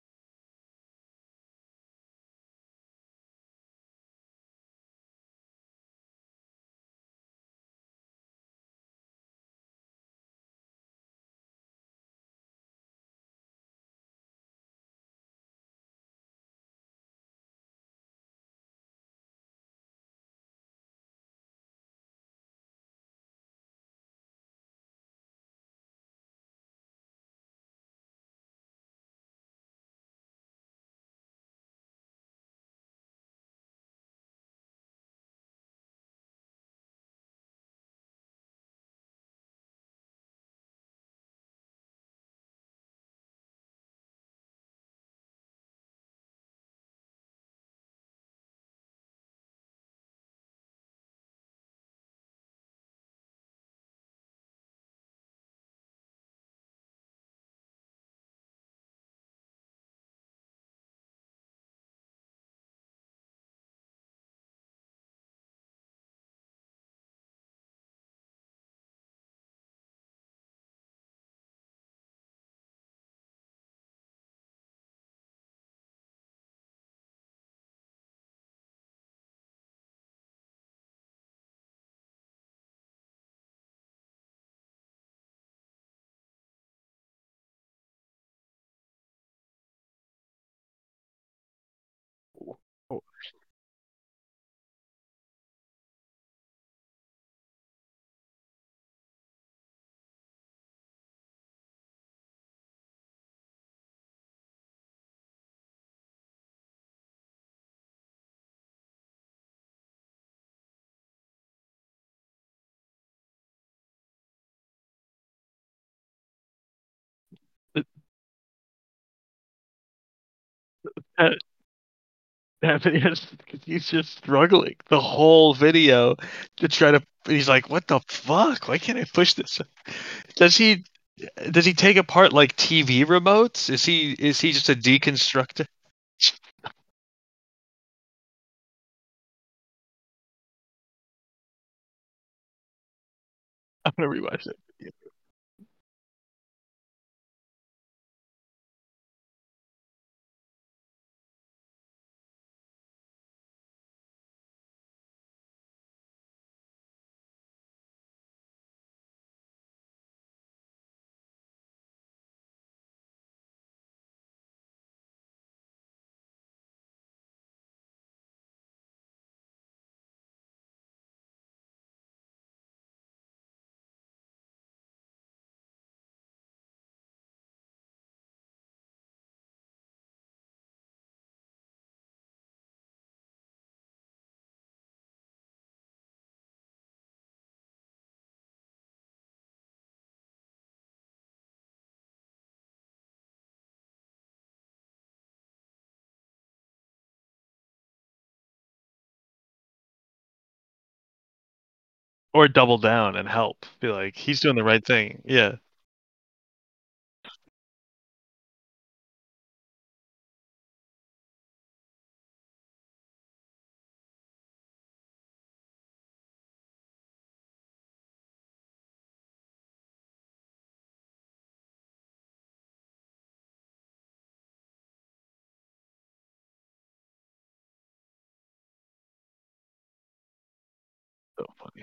Oh, that, that is, 'cause he's just struggling the whole video to try to. He's like, "What the fuck? Why can't I push this?" Does he? Does he take apart like TV remotes? Is he just a deconstructor? I'm gonna rewatch it. Or double down and help. Be like, he's doing the right thing. Yeah. So funny.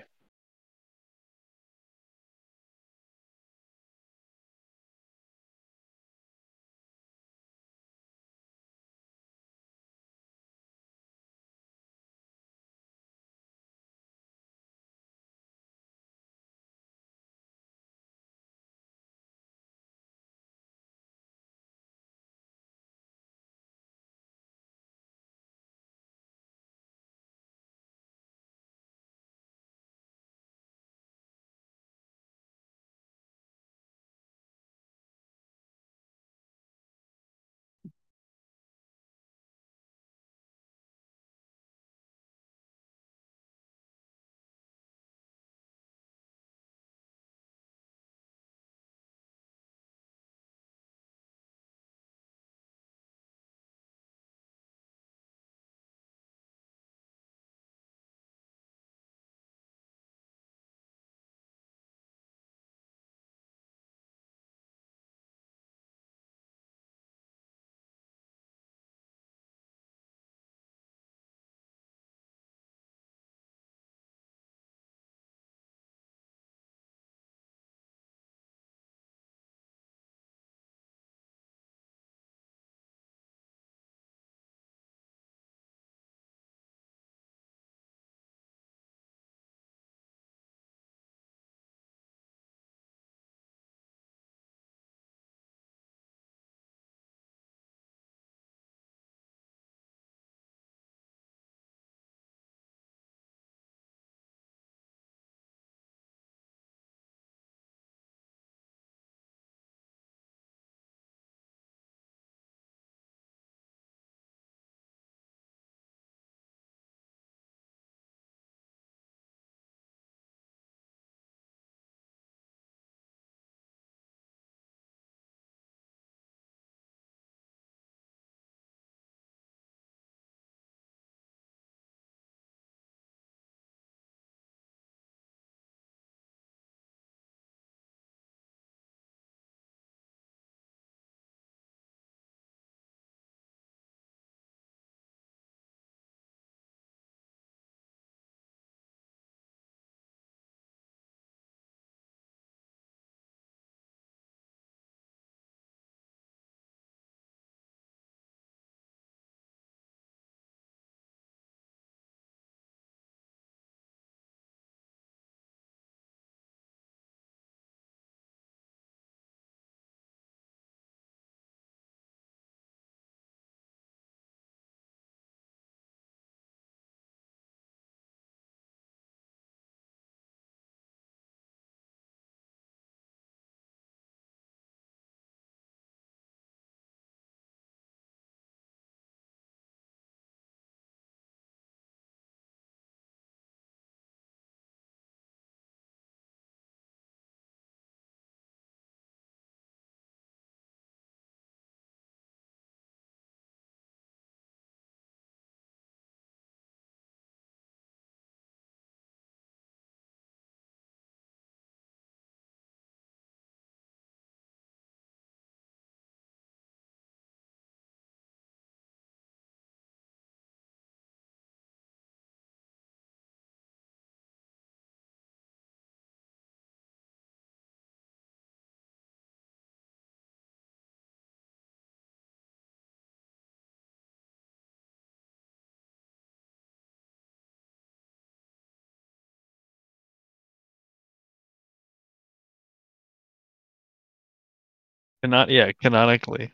Cannot, yeah, canonically.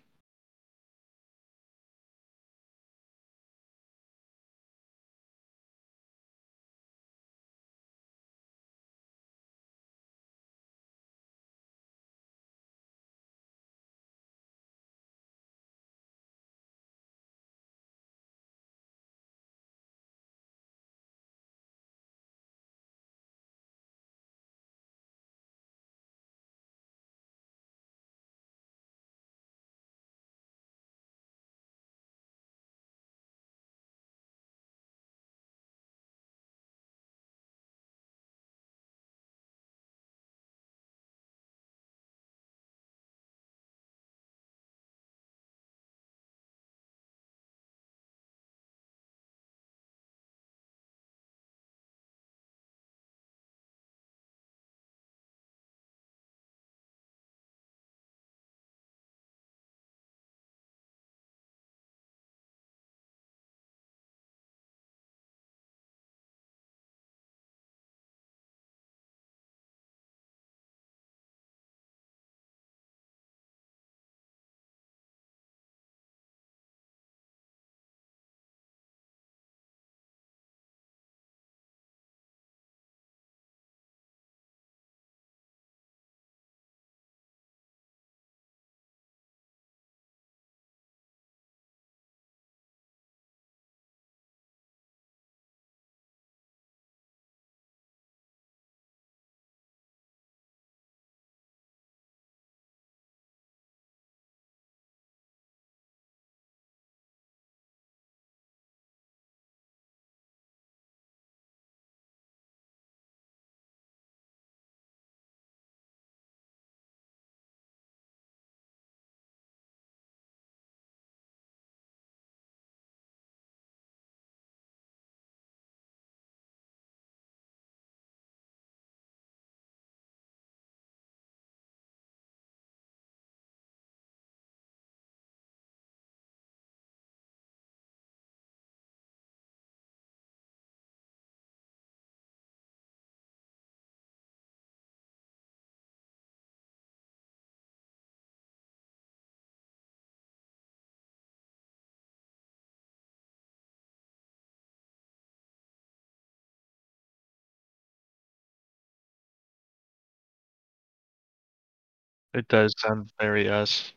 It does sound very us.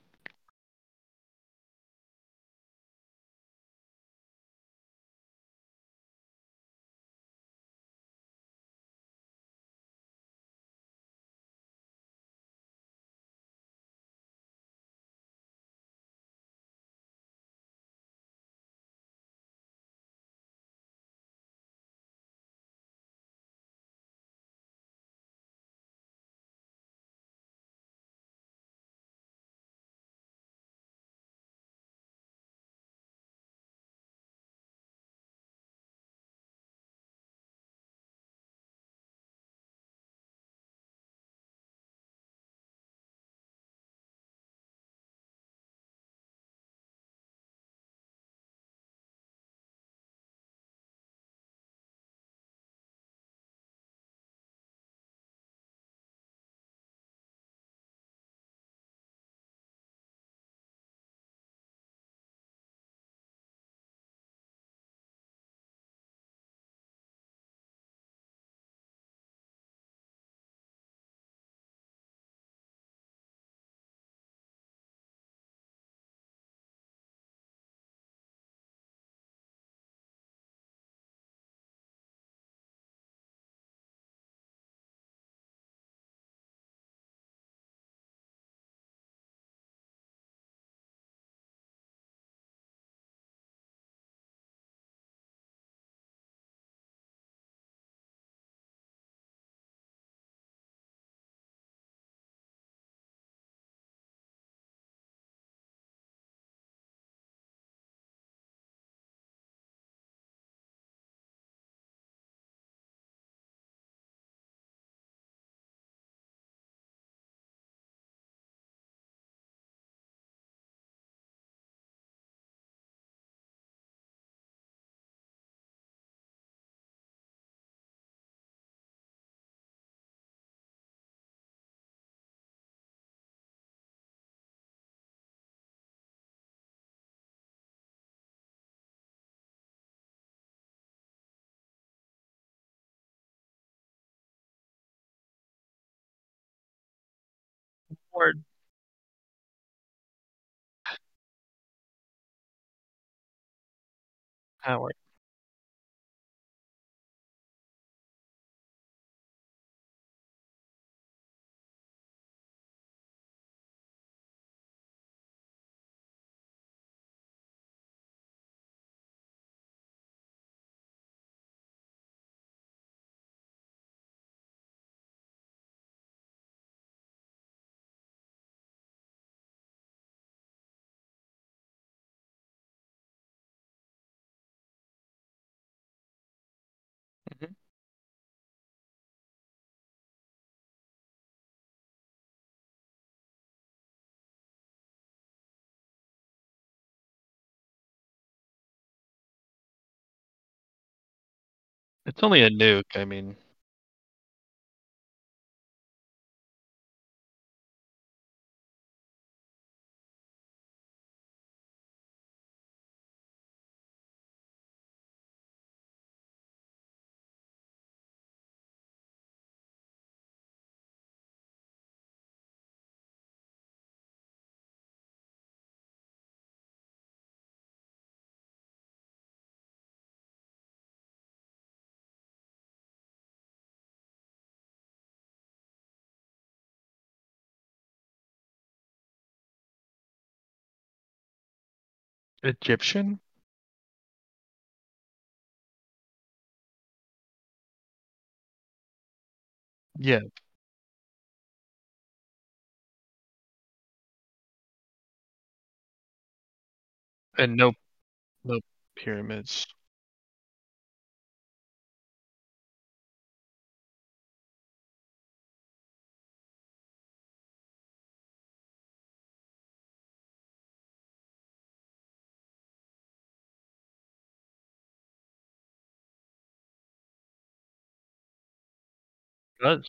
Word. Howard. Mhm. It's only a nuke. I mean, Egyptian? Yeah, and no pyramids. Does.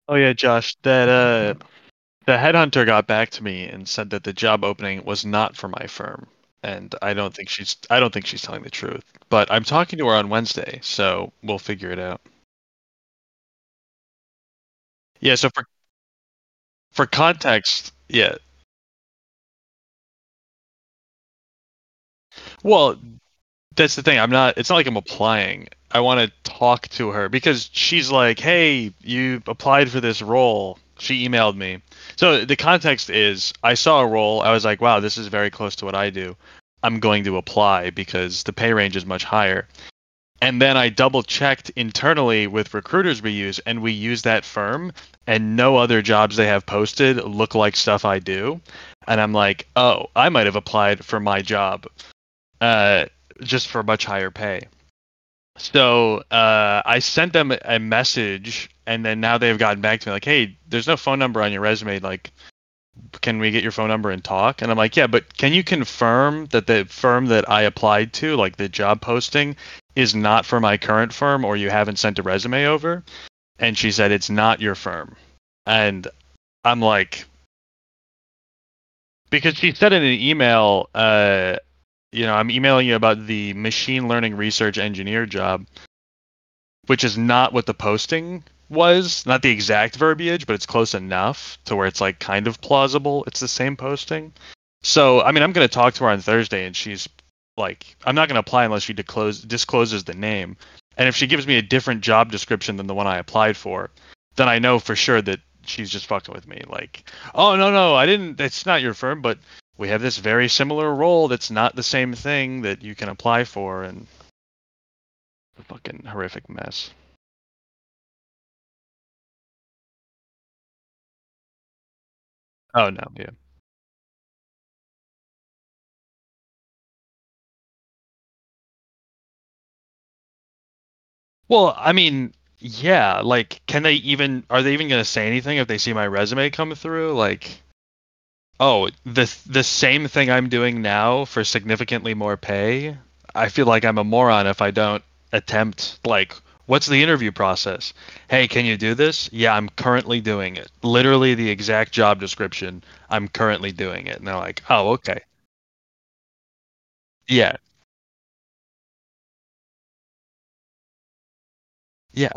Oh yeah, Josh, that the headhunter got back to me and said that the job opening was not for my firm, and I don't think she's telling the truth. But I'm talking to her on Wednesday, so we'll figure it out. Yeah, so for context, yeah. Well, that's the thing. It's not like I'm applying. I want to talk to her because she's like, "Hey, you applied for this role." She emailed me. So the context is I saw a role. I was like, "Wow, this is very close to what I do. I'm going to apply because the pay range is much higher." And then I double checked internally with recruiters we use, and we use that firm, and no other jobs they have posted look like stuff I do. And I'm like, "Oh, I might have applied for my job." Uh, just for much higher pay. So I sent them a message, and then now they've gotten back to me like, "Hey, there's no phone number on your resume. Like, can we get your phone number and talk?" And I'm like, "Yeah, but can you confirm that the firm that I applied to, like the job posting, is not for my current firm, or you haven't sent a resume over?" And she said, "It's not your firm." And I'm like, because she said in an email, I'm emailing you about the machine learning research engineer job, which is not what the posting was. Not the exact verbiage, but it's close enough to where it's like kind of plausible. It's the same posting. So, I mean, I'm going to talk to her on Thursday, and she's like, I'm not going to apply unless she discloses the name. And if she gives me a different job description than the one I applied for, then I know for sure that she's just fucking with me. Like, oh, no, no, I didn't, it's not your firm, but we have this very similar role that's not the same thing that you can apply for. And a fucking horrific mess. Oh, no, yeah. Well, I mean, yeah, like are they even going to say anything if they see my resume come through? Like, oh, the same thing I'm doing now for significantly more pay? I feel like I'm a moron if I don't attempt, like, what's the interview process? Hey, can you do this? Yeah, I'm currently doing it. Literally the exact job description. I'm currently doing it. And they're like, "Oh, okay." Yeah. Yeah.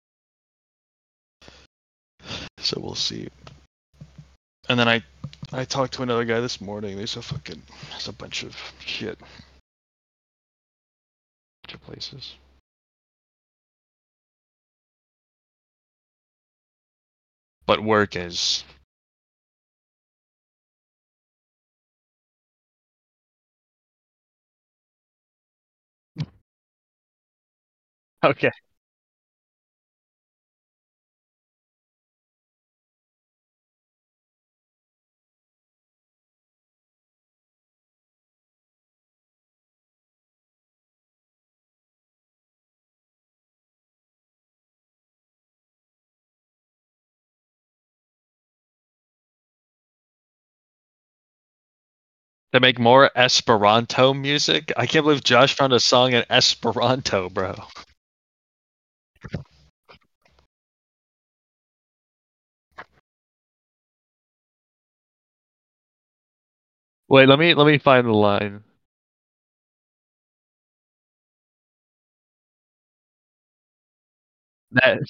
So we'll see. And then I talked to another guy this morning. There's a bunch of shit, bunch of places. But work is okay. To make more Esperanto music. I can't believe Josh found a song in Esperanto, bro. Wait, let me find the line. That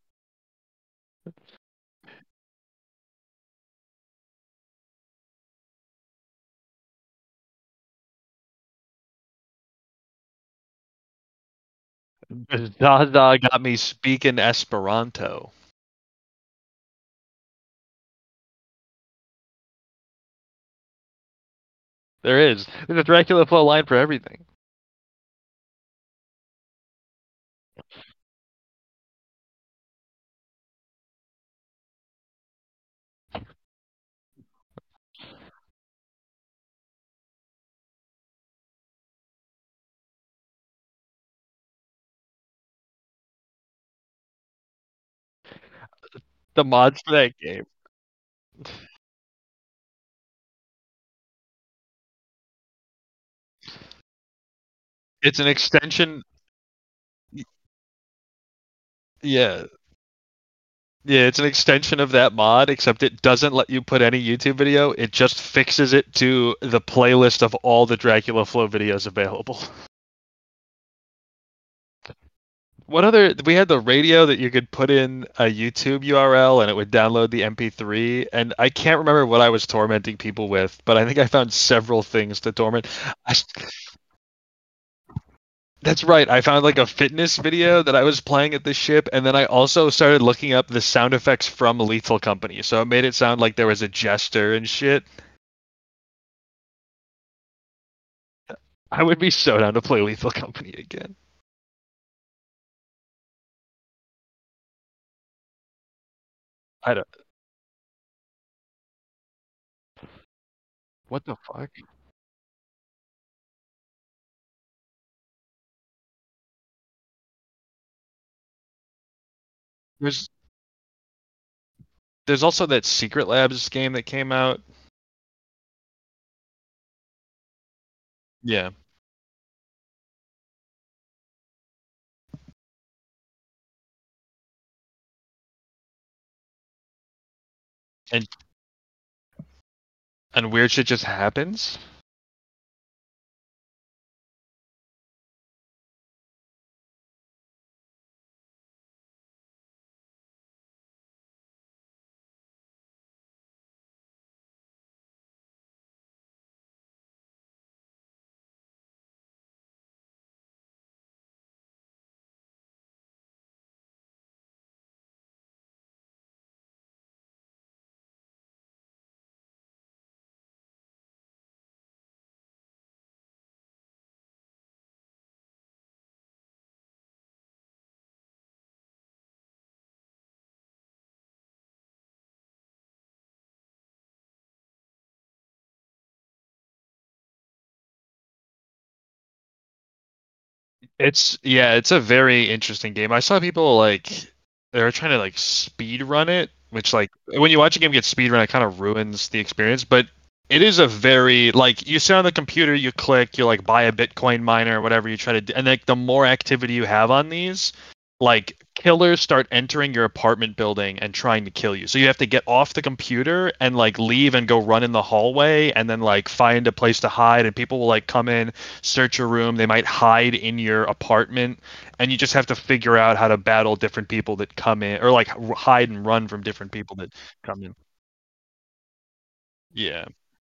Zaza got me speaking Esperanto. There is. There's a Dracula flow line for everything. The mods for that game. It's an extension. Yeah, Yeah, it's an extension of that mod, except it doesn't let you put any YouTube video. It just fixes it to the playlist of all the Dracula Flow videos available. What other? We had the radio that you could put in a YouTube URL and it would download the MP3. And I can't remember what I was tormenting people with, but I think I found several things to torment. I, that's right. I found like a fitness video that I was playing at the ship, and then I also started looking up the sound effects from Lethal Company. So it made it sound like there was a jester and shit. I would be so down to play Lethal Company again. I don't. What the fuck? There's there's also that Secret Labs game that came out. Yeah, and weird shit just happens. It's a very interesting game. I saw people like they were trying to like speed run it, which like when you watch a game get speed run, it kind of ruins the experience. But it is a very like you sit on the computer, you click, you like buy a Bitcoin miner or whatever you try to do, and like the more activity you have on these, like killers start entering your apartment building and trying to kill you. So you have to get off the computer and like leave and go run in the hallway and then like find a place to hide and people will like come in, search your room, they might hide in your apartment and you just have to figure out how to battle different people that come in or like hide and run from different people that come in. Yeah.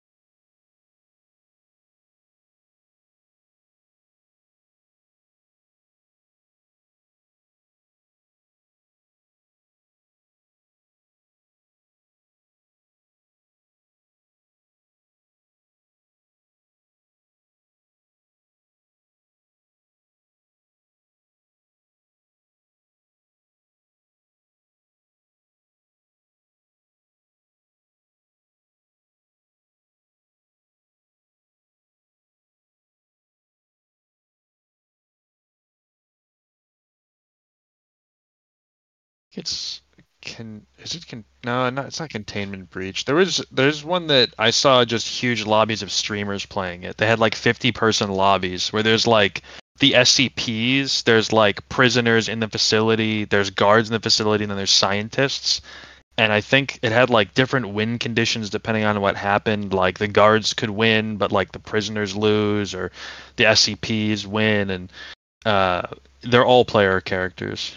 It's can is it can no not it's not containment breach. There's one that I saw just huge lobbies of streamers playing it. They had like 50-person lobbies where there's like the SCPs, there's like prisoners in the facility, there's guards in the facility, and then there's scientists. And I think it had like different win conditions depending on what happened. Like the guards could win, but like the prisoners lose, or the SCPs win, and uh, they're all player characters.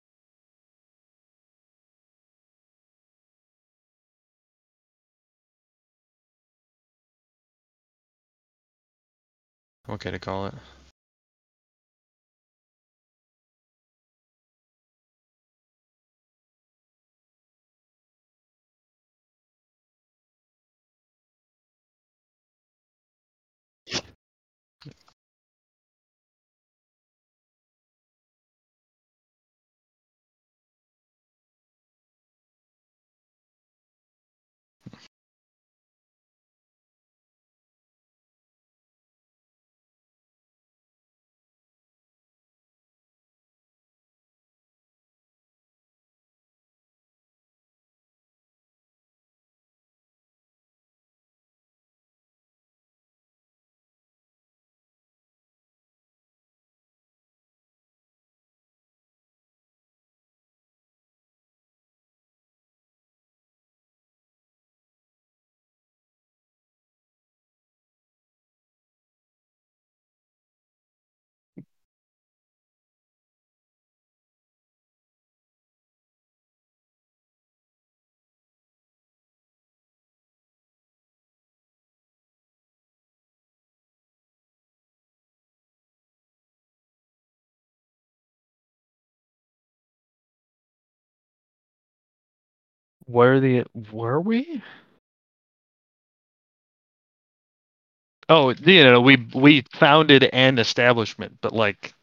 Okay to call it. were we? Oh, we founded an establishment, but like,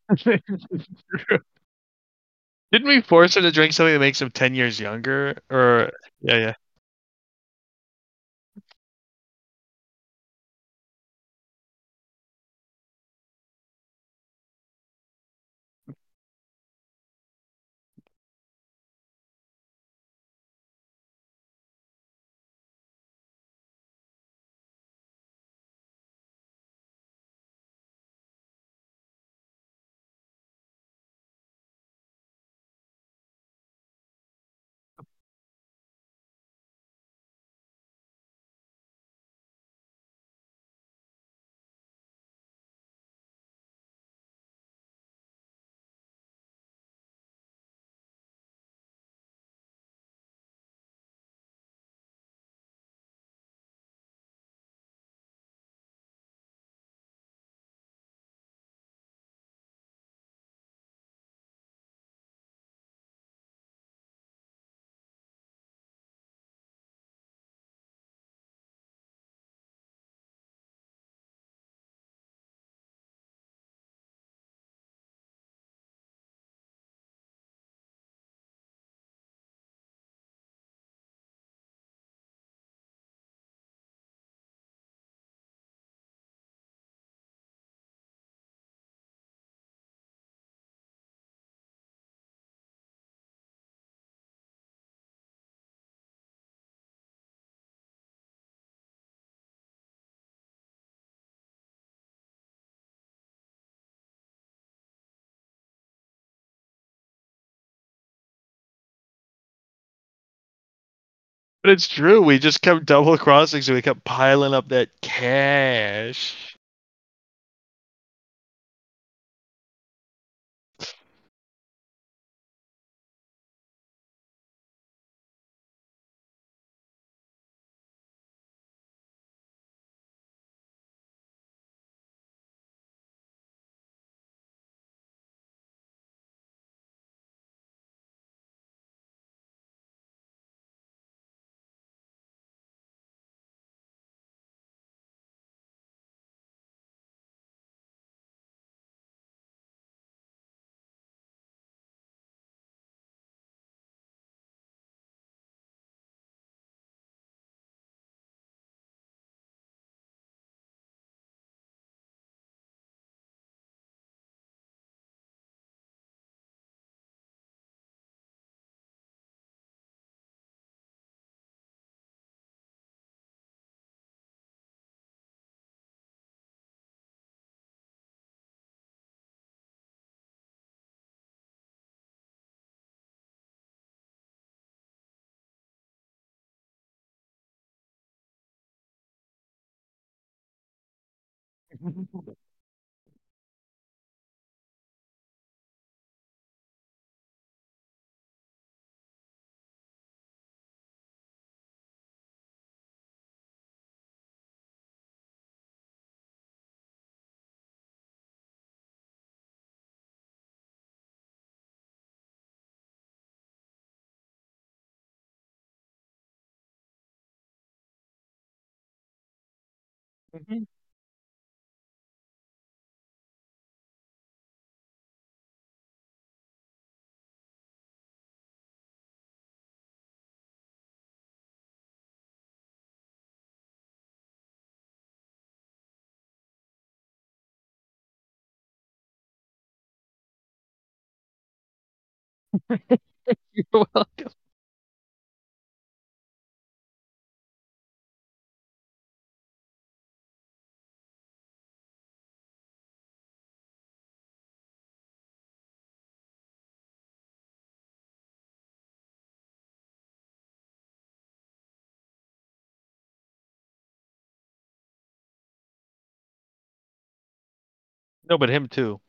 Didn't we force her to drink something that makes him 10 years younger? Or yeah, yeah. But it's true. We just kept double crossing, so we kept piling up that cash. Mhm. You're welcome. No, but him too.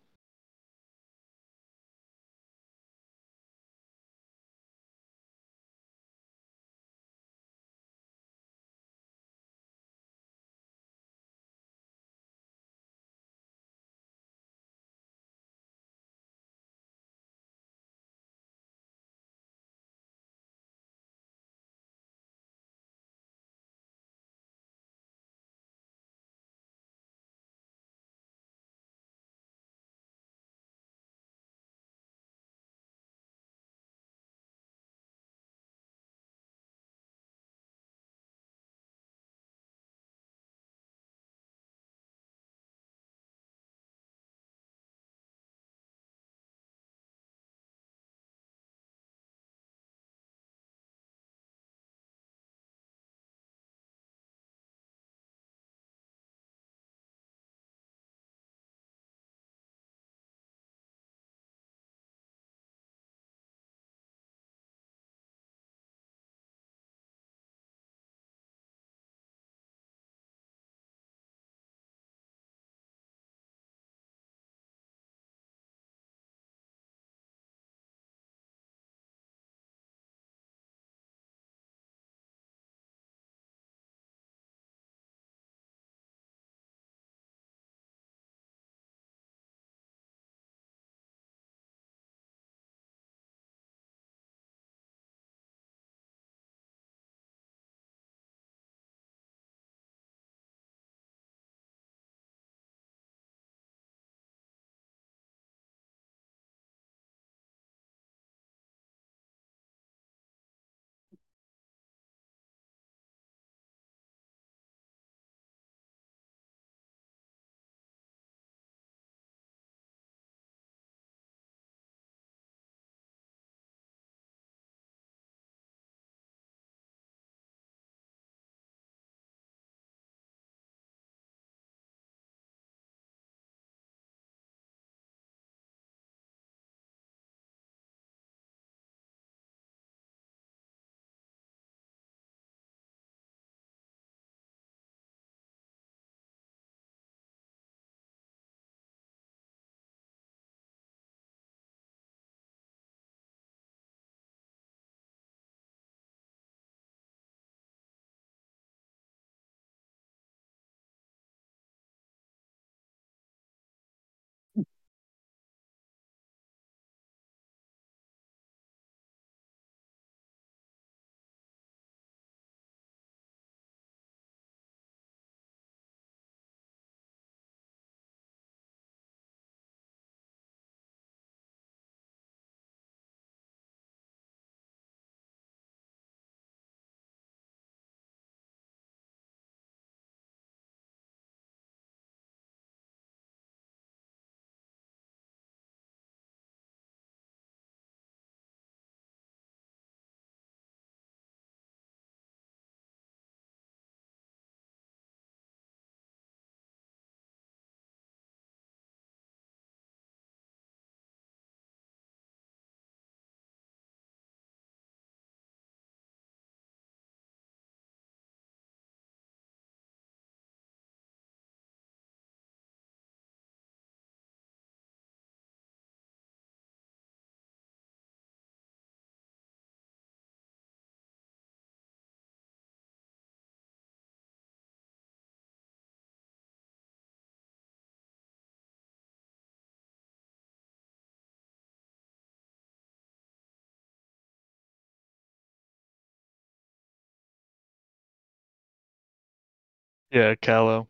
Yeah, Callow.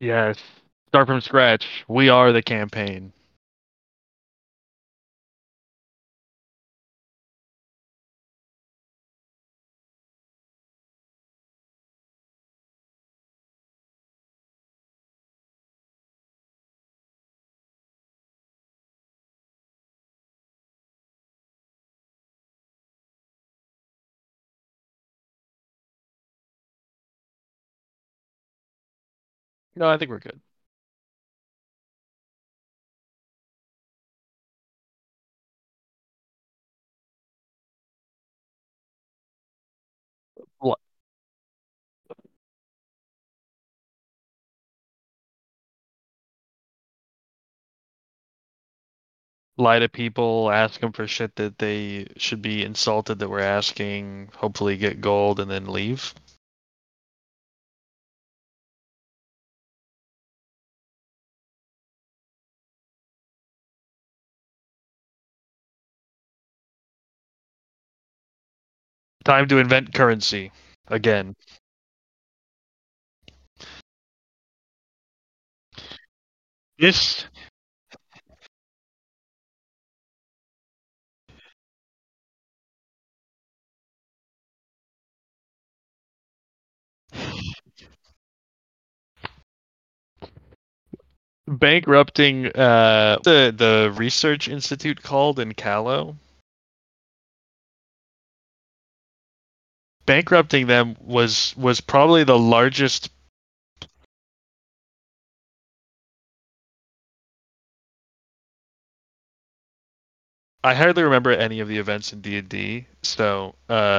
Yes. Start from scratch. We are the campaign. No, I think we're good. Li- Lie to people, ask them for shit that they should be insulted that we're asking, hopefully get gold, and then leave. Time to invent currency again. This bankrupting the research institute called in Callow. Bankrupting them was probably the largest. I hardly remember any of the events in D&D, so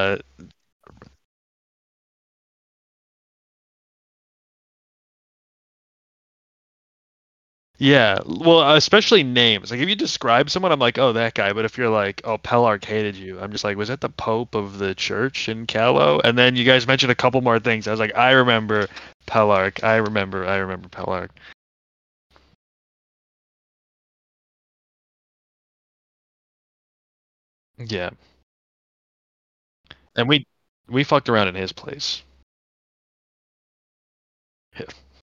yeah, well, especially names. Like if you describe someone, I'm like, oh, that guy. But if you're like, oh, Pelarch hated you, I'm just like, was that the Pope of the church in Callow? And then you guys mentioned a couple more things. I was like, I remember Pelarch. I remember Pelarch. Yeah, and we fucked around in his place. Yeah.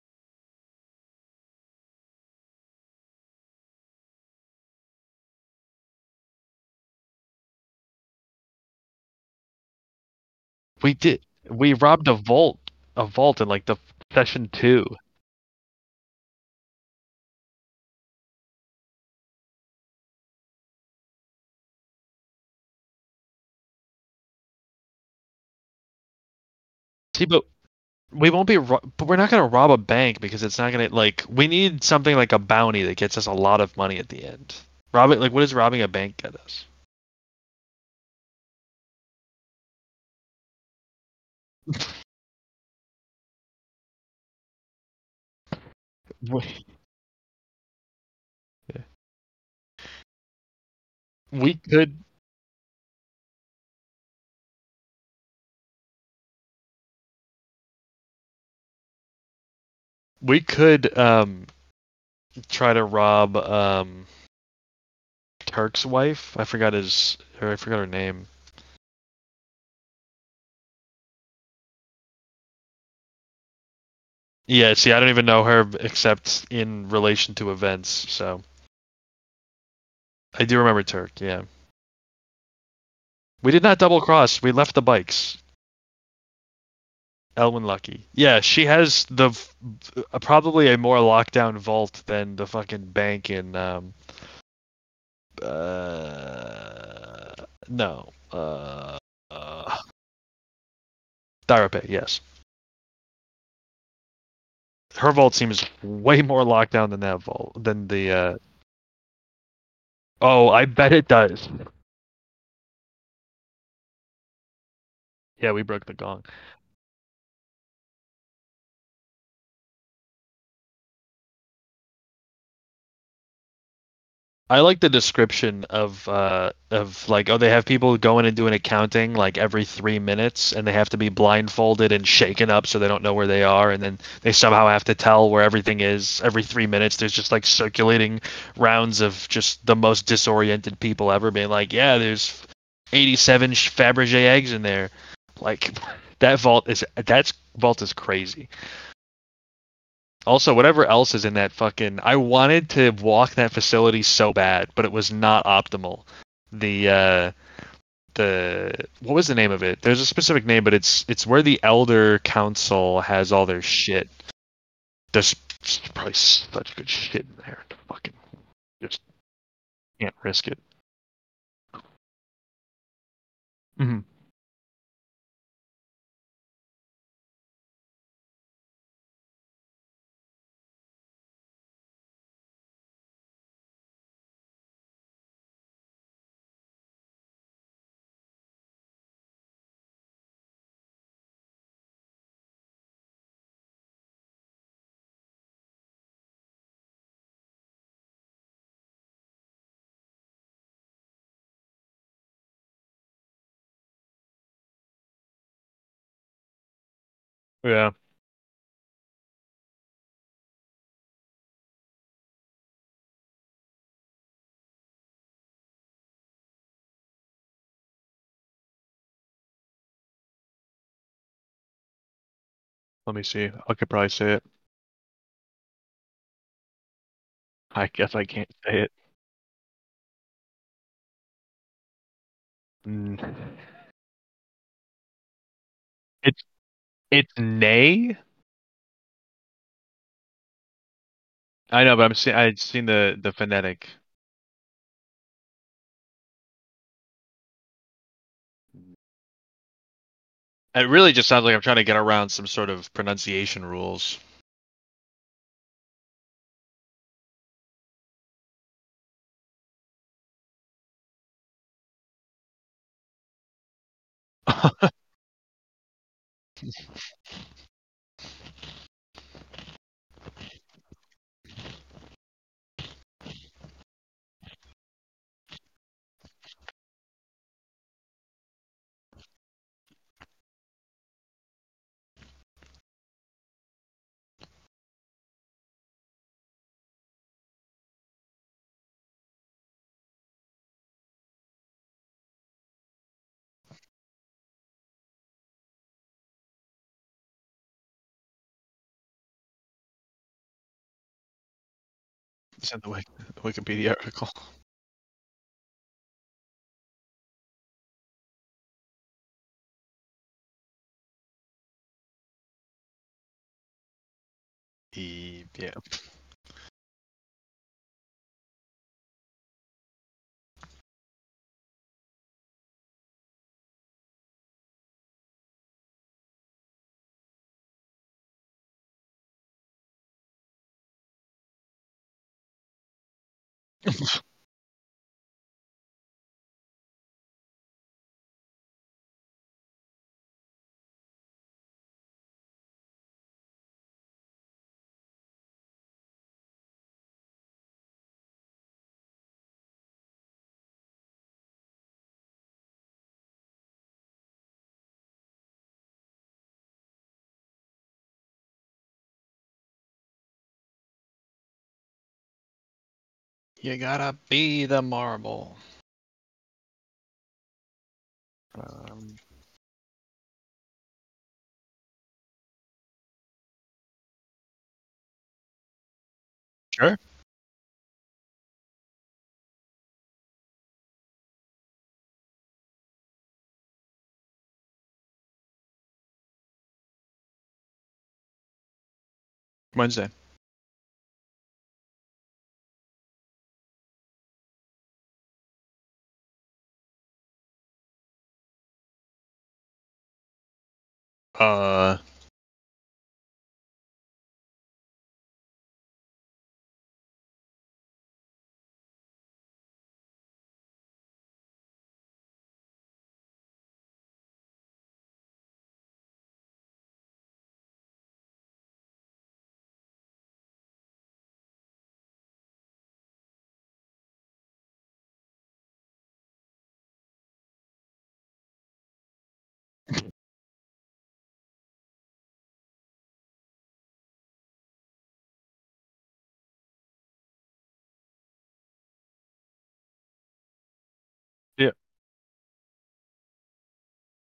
We did. We robbed a vault in like the session two. See, but we won't be, but we're not gonna rob a bank because it's not gonna like. We need something like a bounty that gets us a lot of money at the end. Robbing, like, what does robbing a bank get us? We, we could, we could, try to rob, Turk's wife. I forgot her name. Yeah, see, I don't even know her except in relation to events. So I do remember Turk. Yeah, we did not double cross. We left the bikes. Elwyn Lucky. Yeah, she has probably a more lockdown vault than the fucking bank in uh no Therapy. Yes, her vault seems way more locked down than that vault than the. Oh, I bet it does. Yeah, we broke the gong. I like the description of like, oh, they have people going and doing accounting like every 3 minutes and they have to be blindfolded and shaken up so they don't know where they are, and then they somehow have to tell where everything is every 3 minutes. There's just like circulating rounds of just the most disoriented people ever being like, yeah, there's 87 Fabergé eggs in there. Like that vault is crazy. Also, whatever else is in that fucking, I wanted to walk that facility so bad, but it was not optimal. The what was the name of it? There's a specific name, but it's where the Elder Council has all their shit. There's probably such good shit in there. Fucking just can't risk it. Hmm. Yeah. Let me see. I could probably say it. I guess I can't say it. Mm. It's it's Nay. I know, but I'd seen the phonetic. It really just sounds like I'm trying to get around some sort of pronunciation rules. Send the Wikipedia article. Yeah. You gotta be the marble. Um, sure. Wednesday.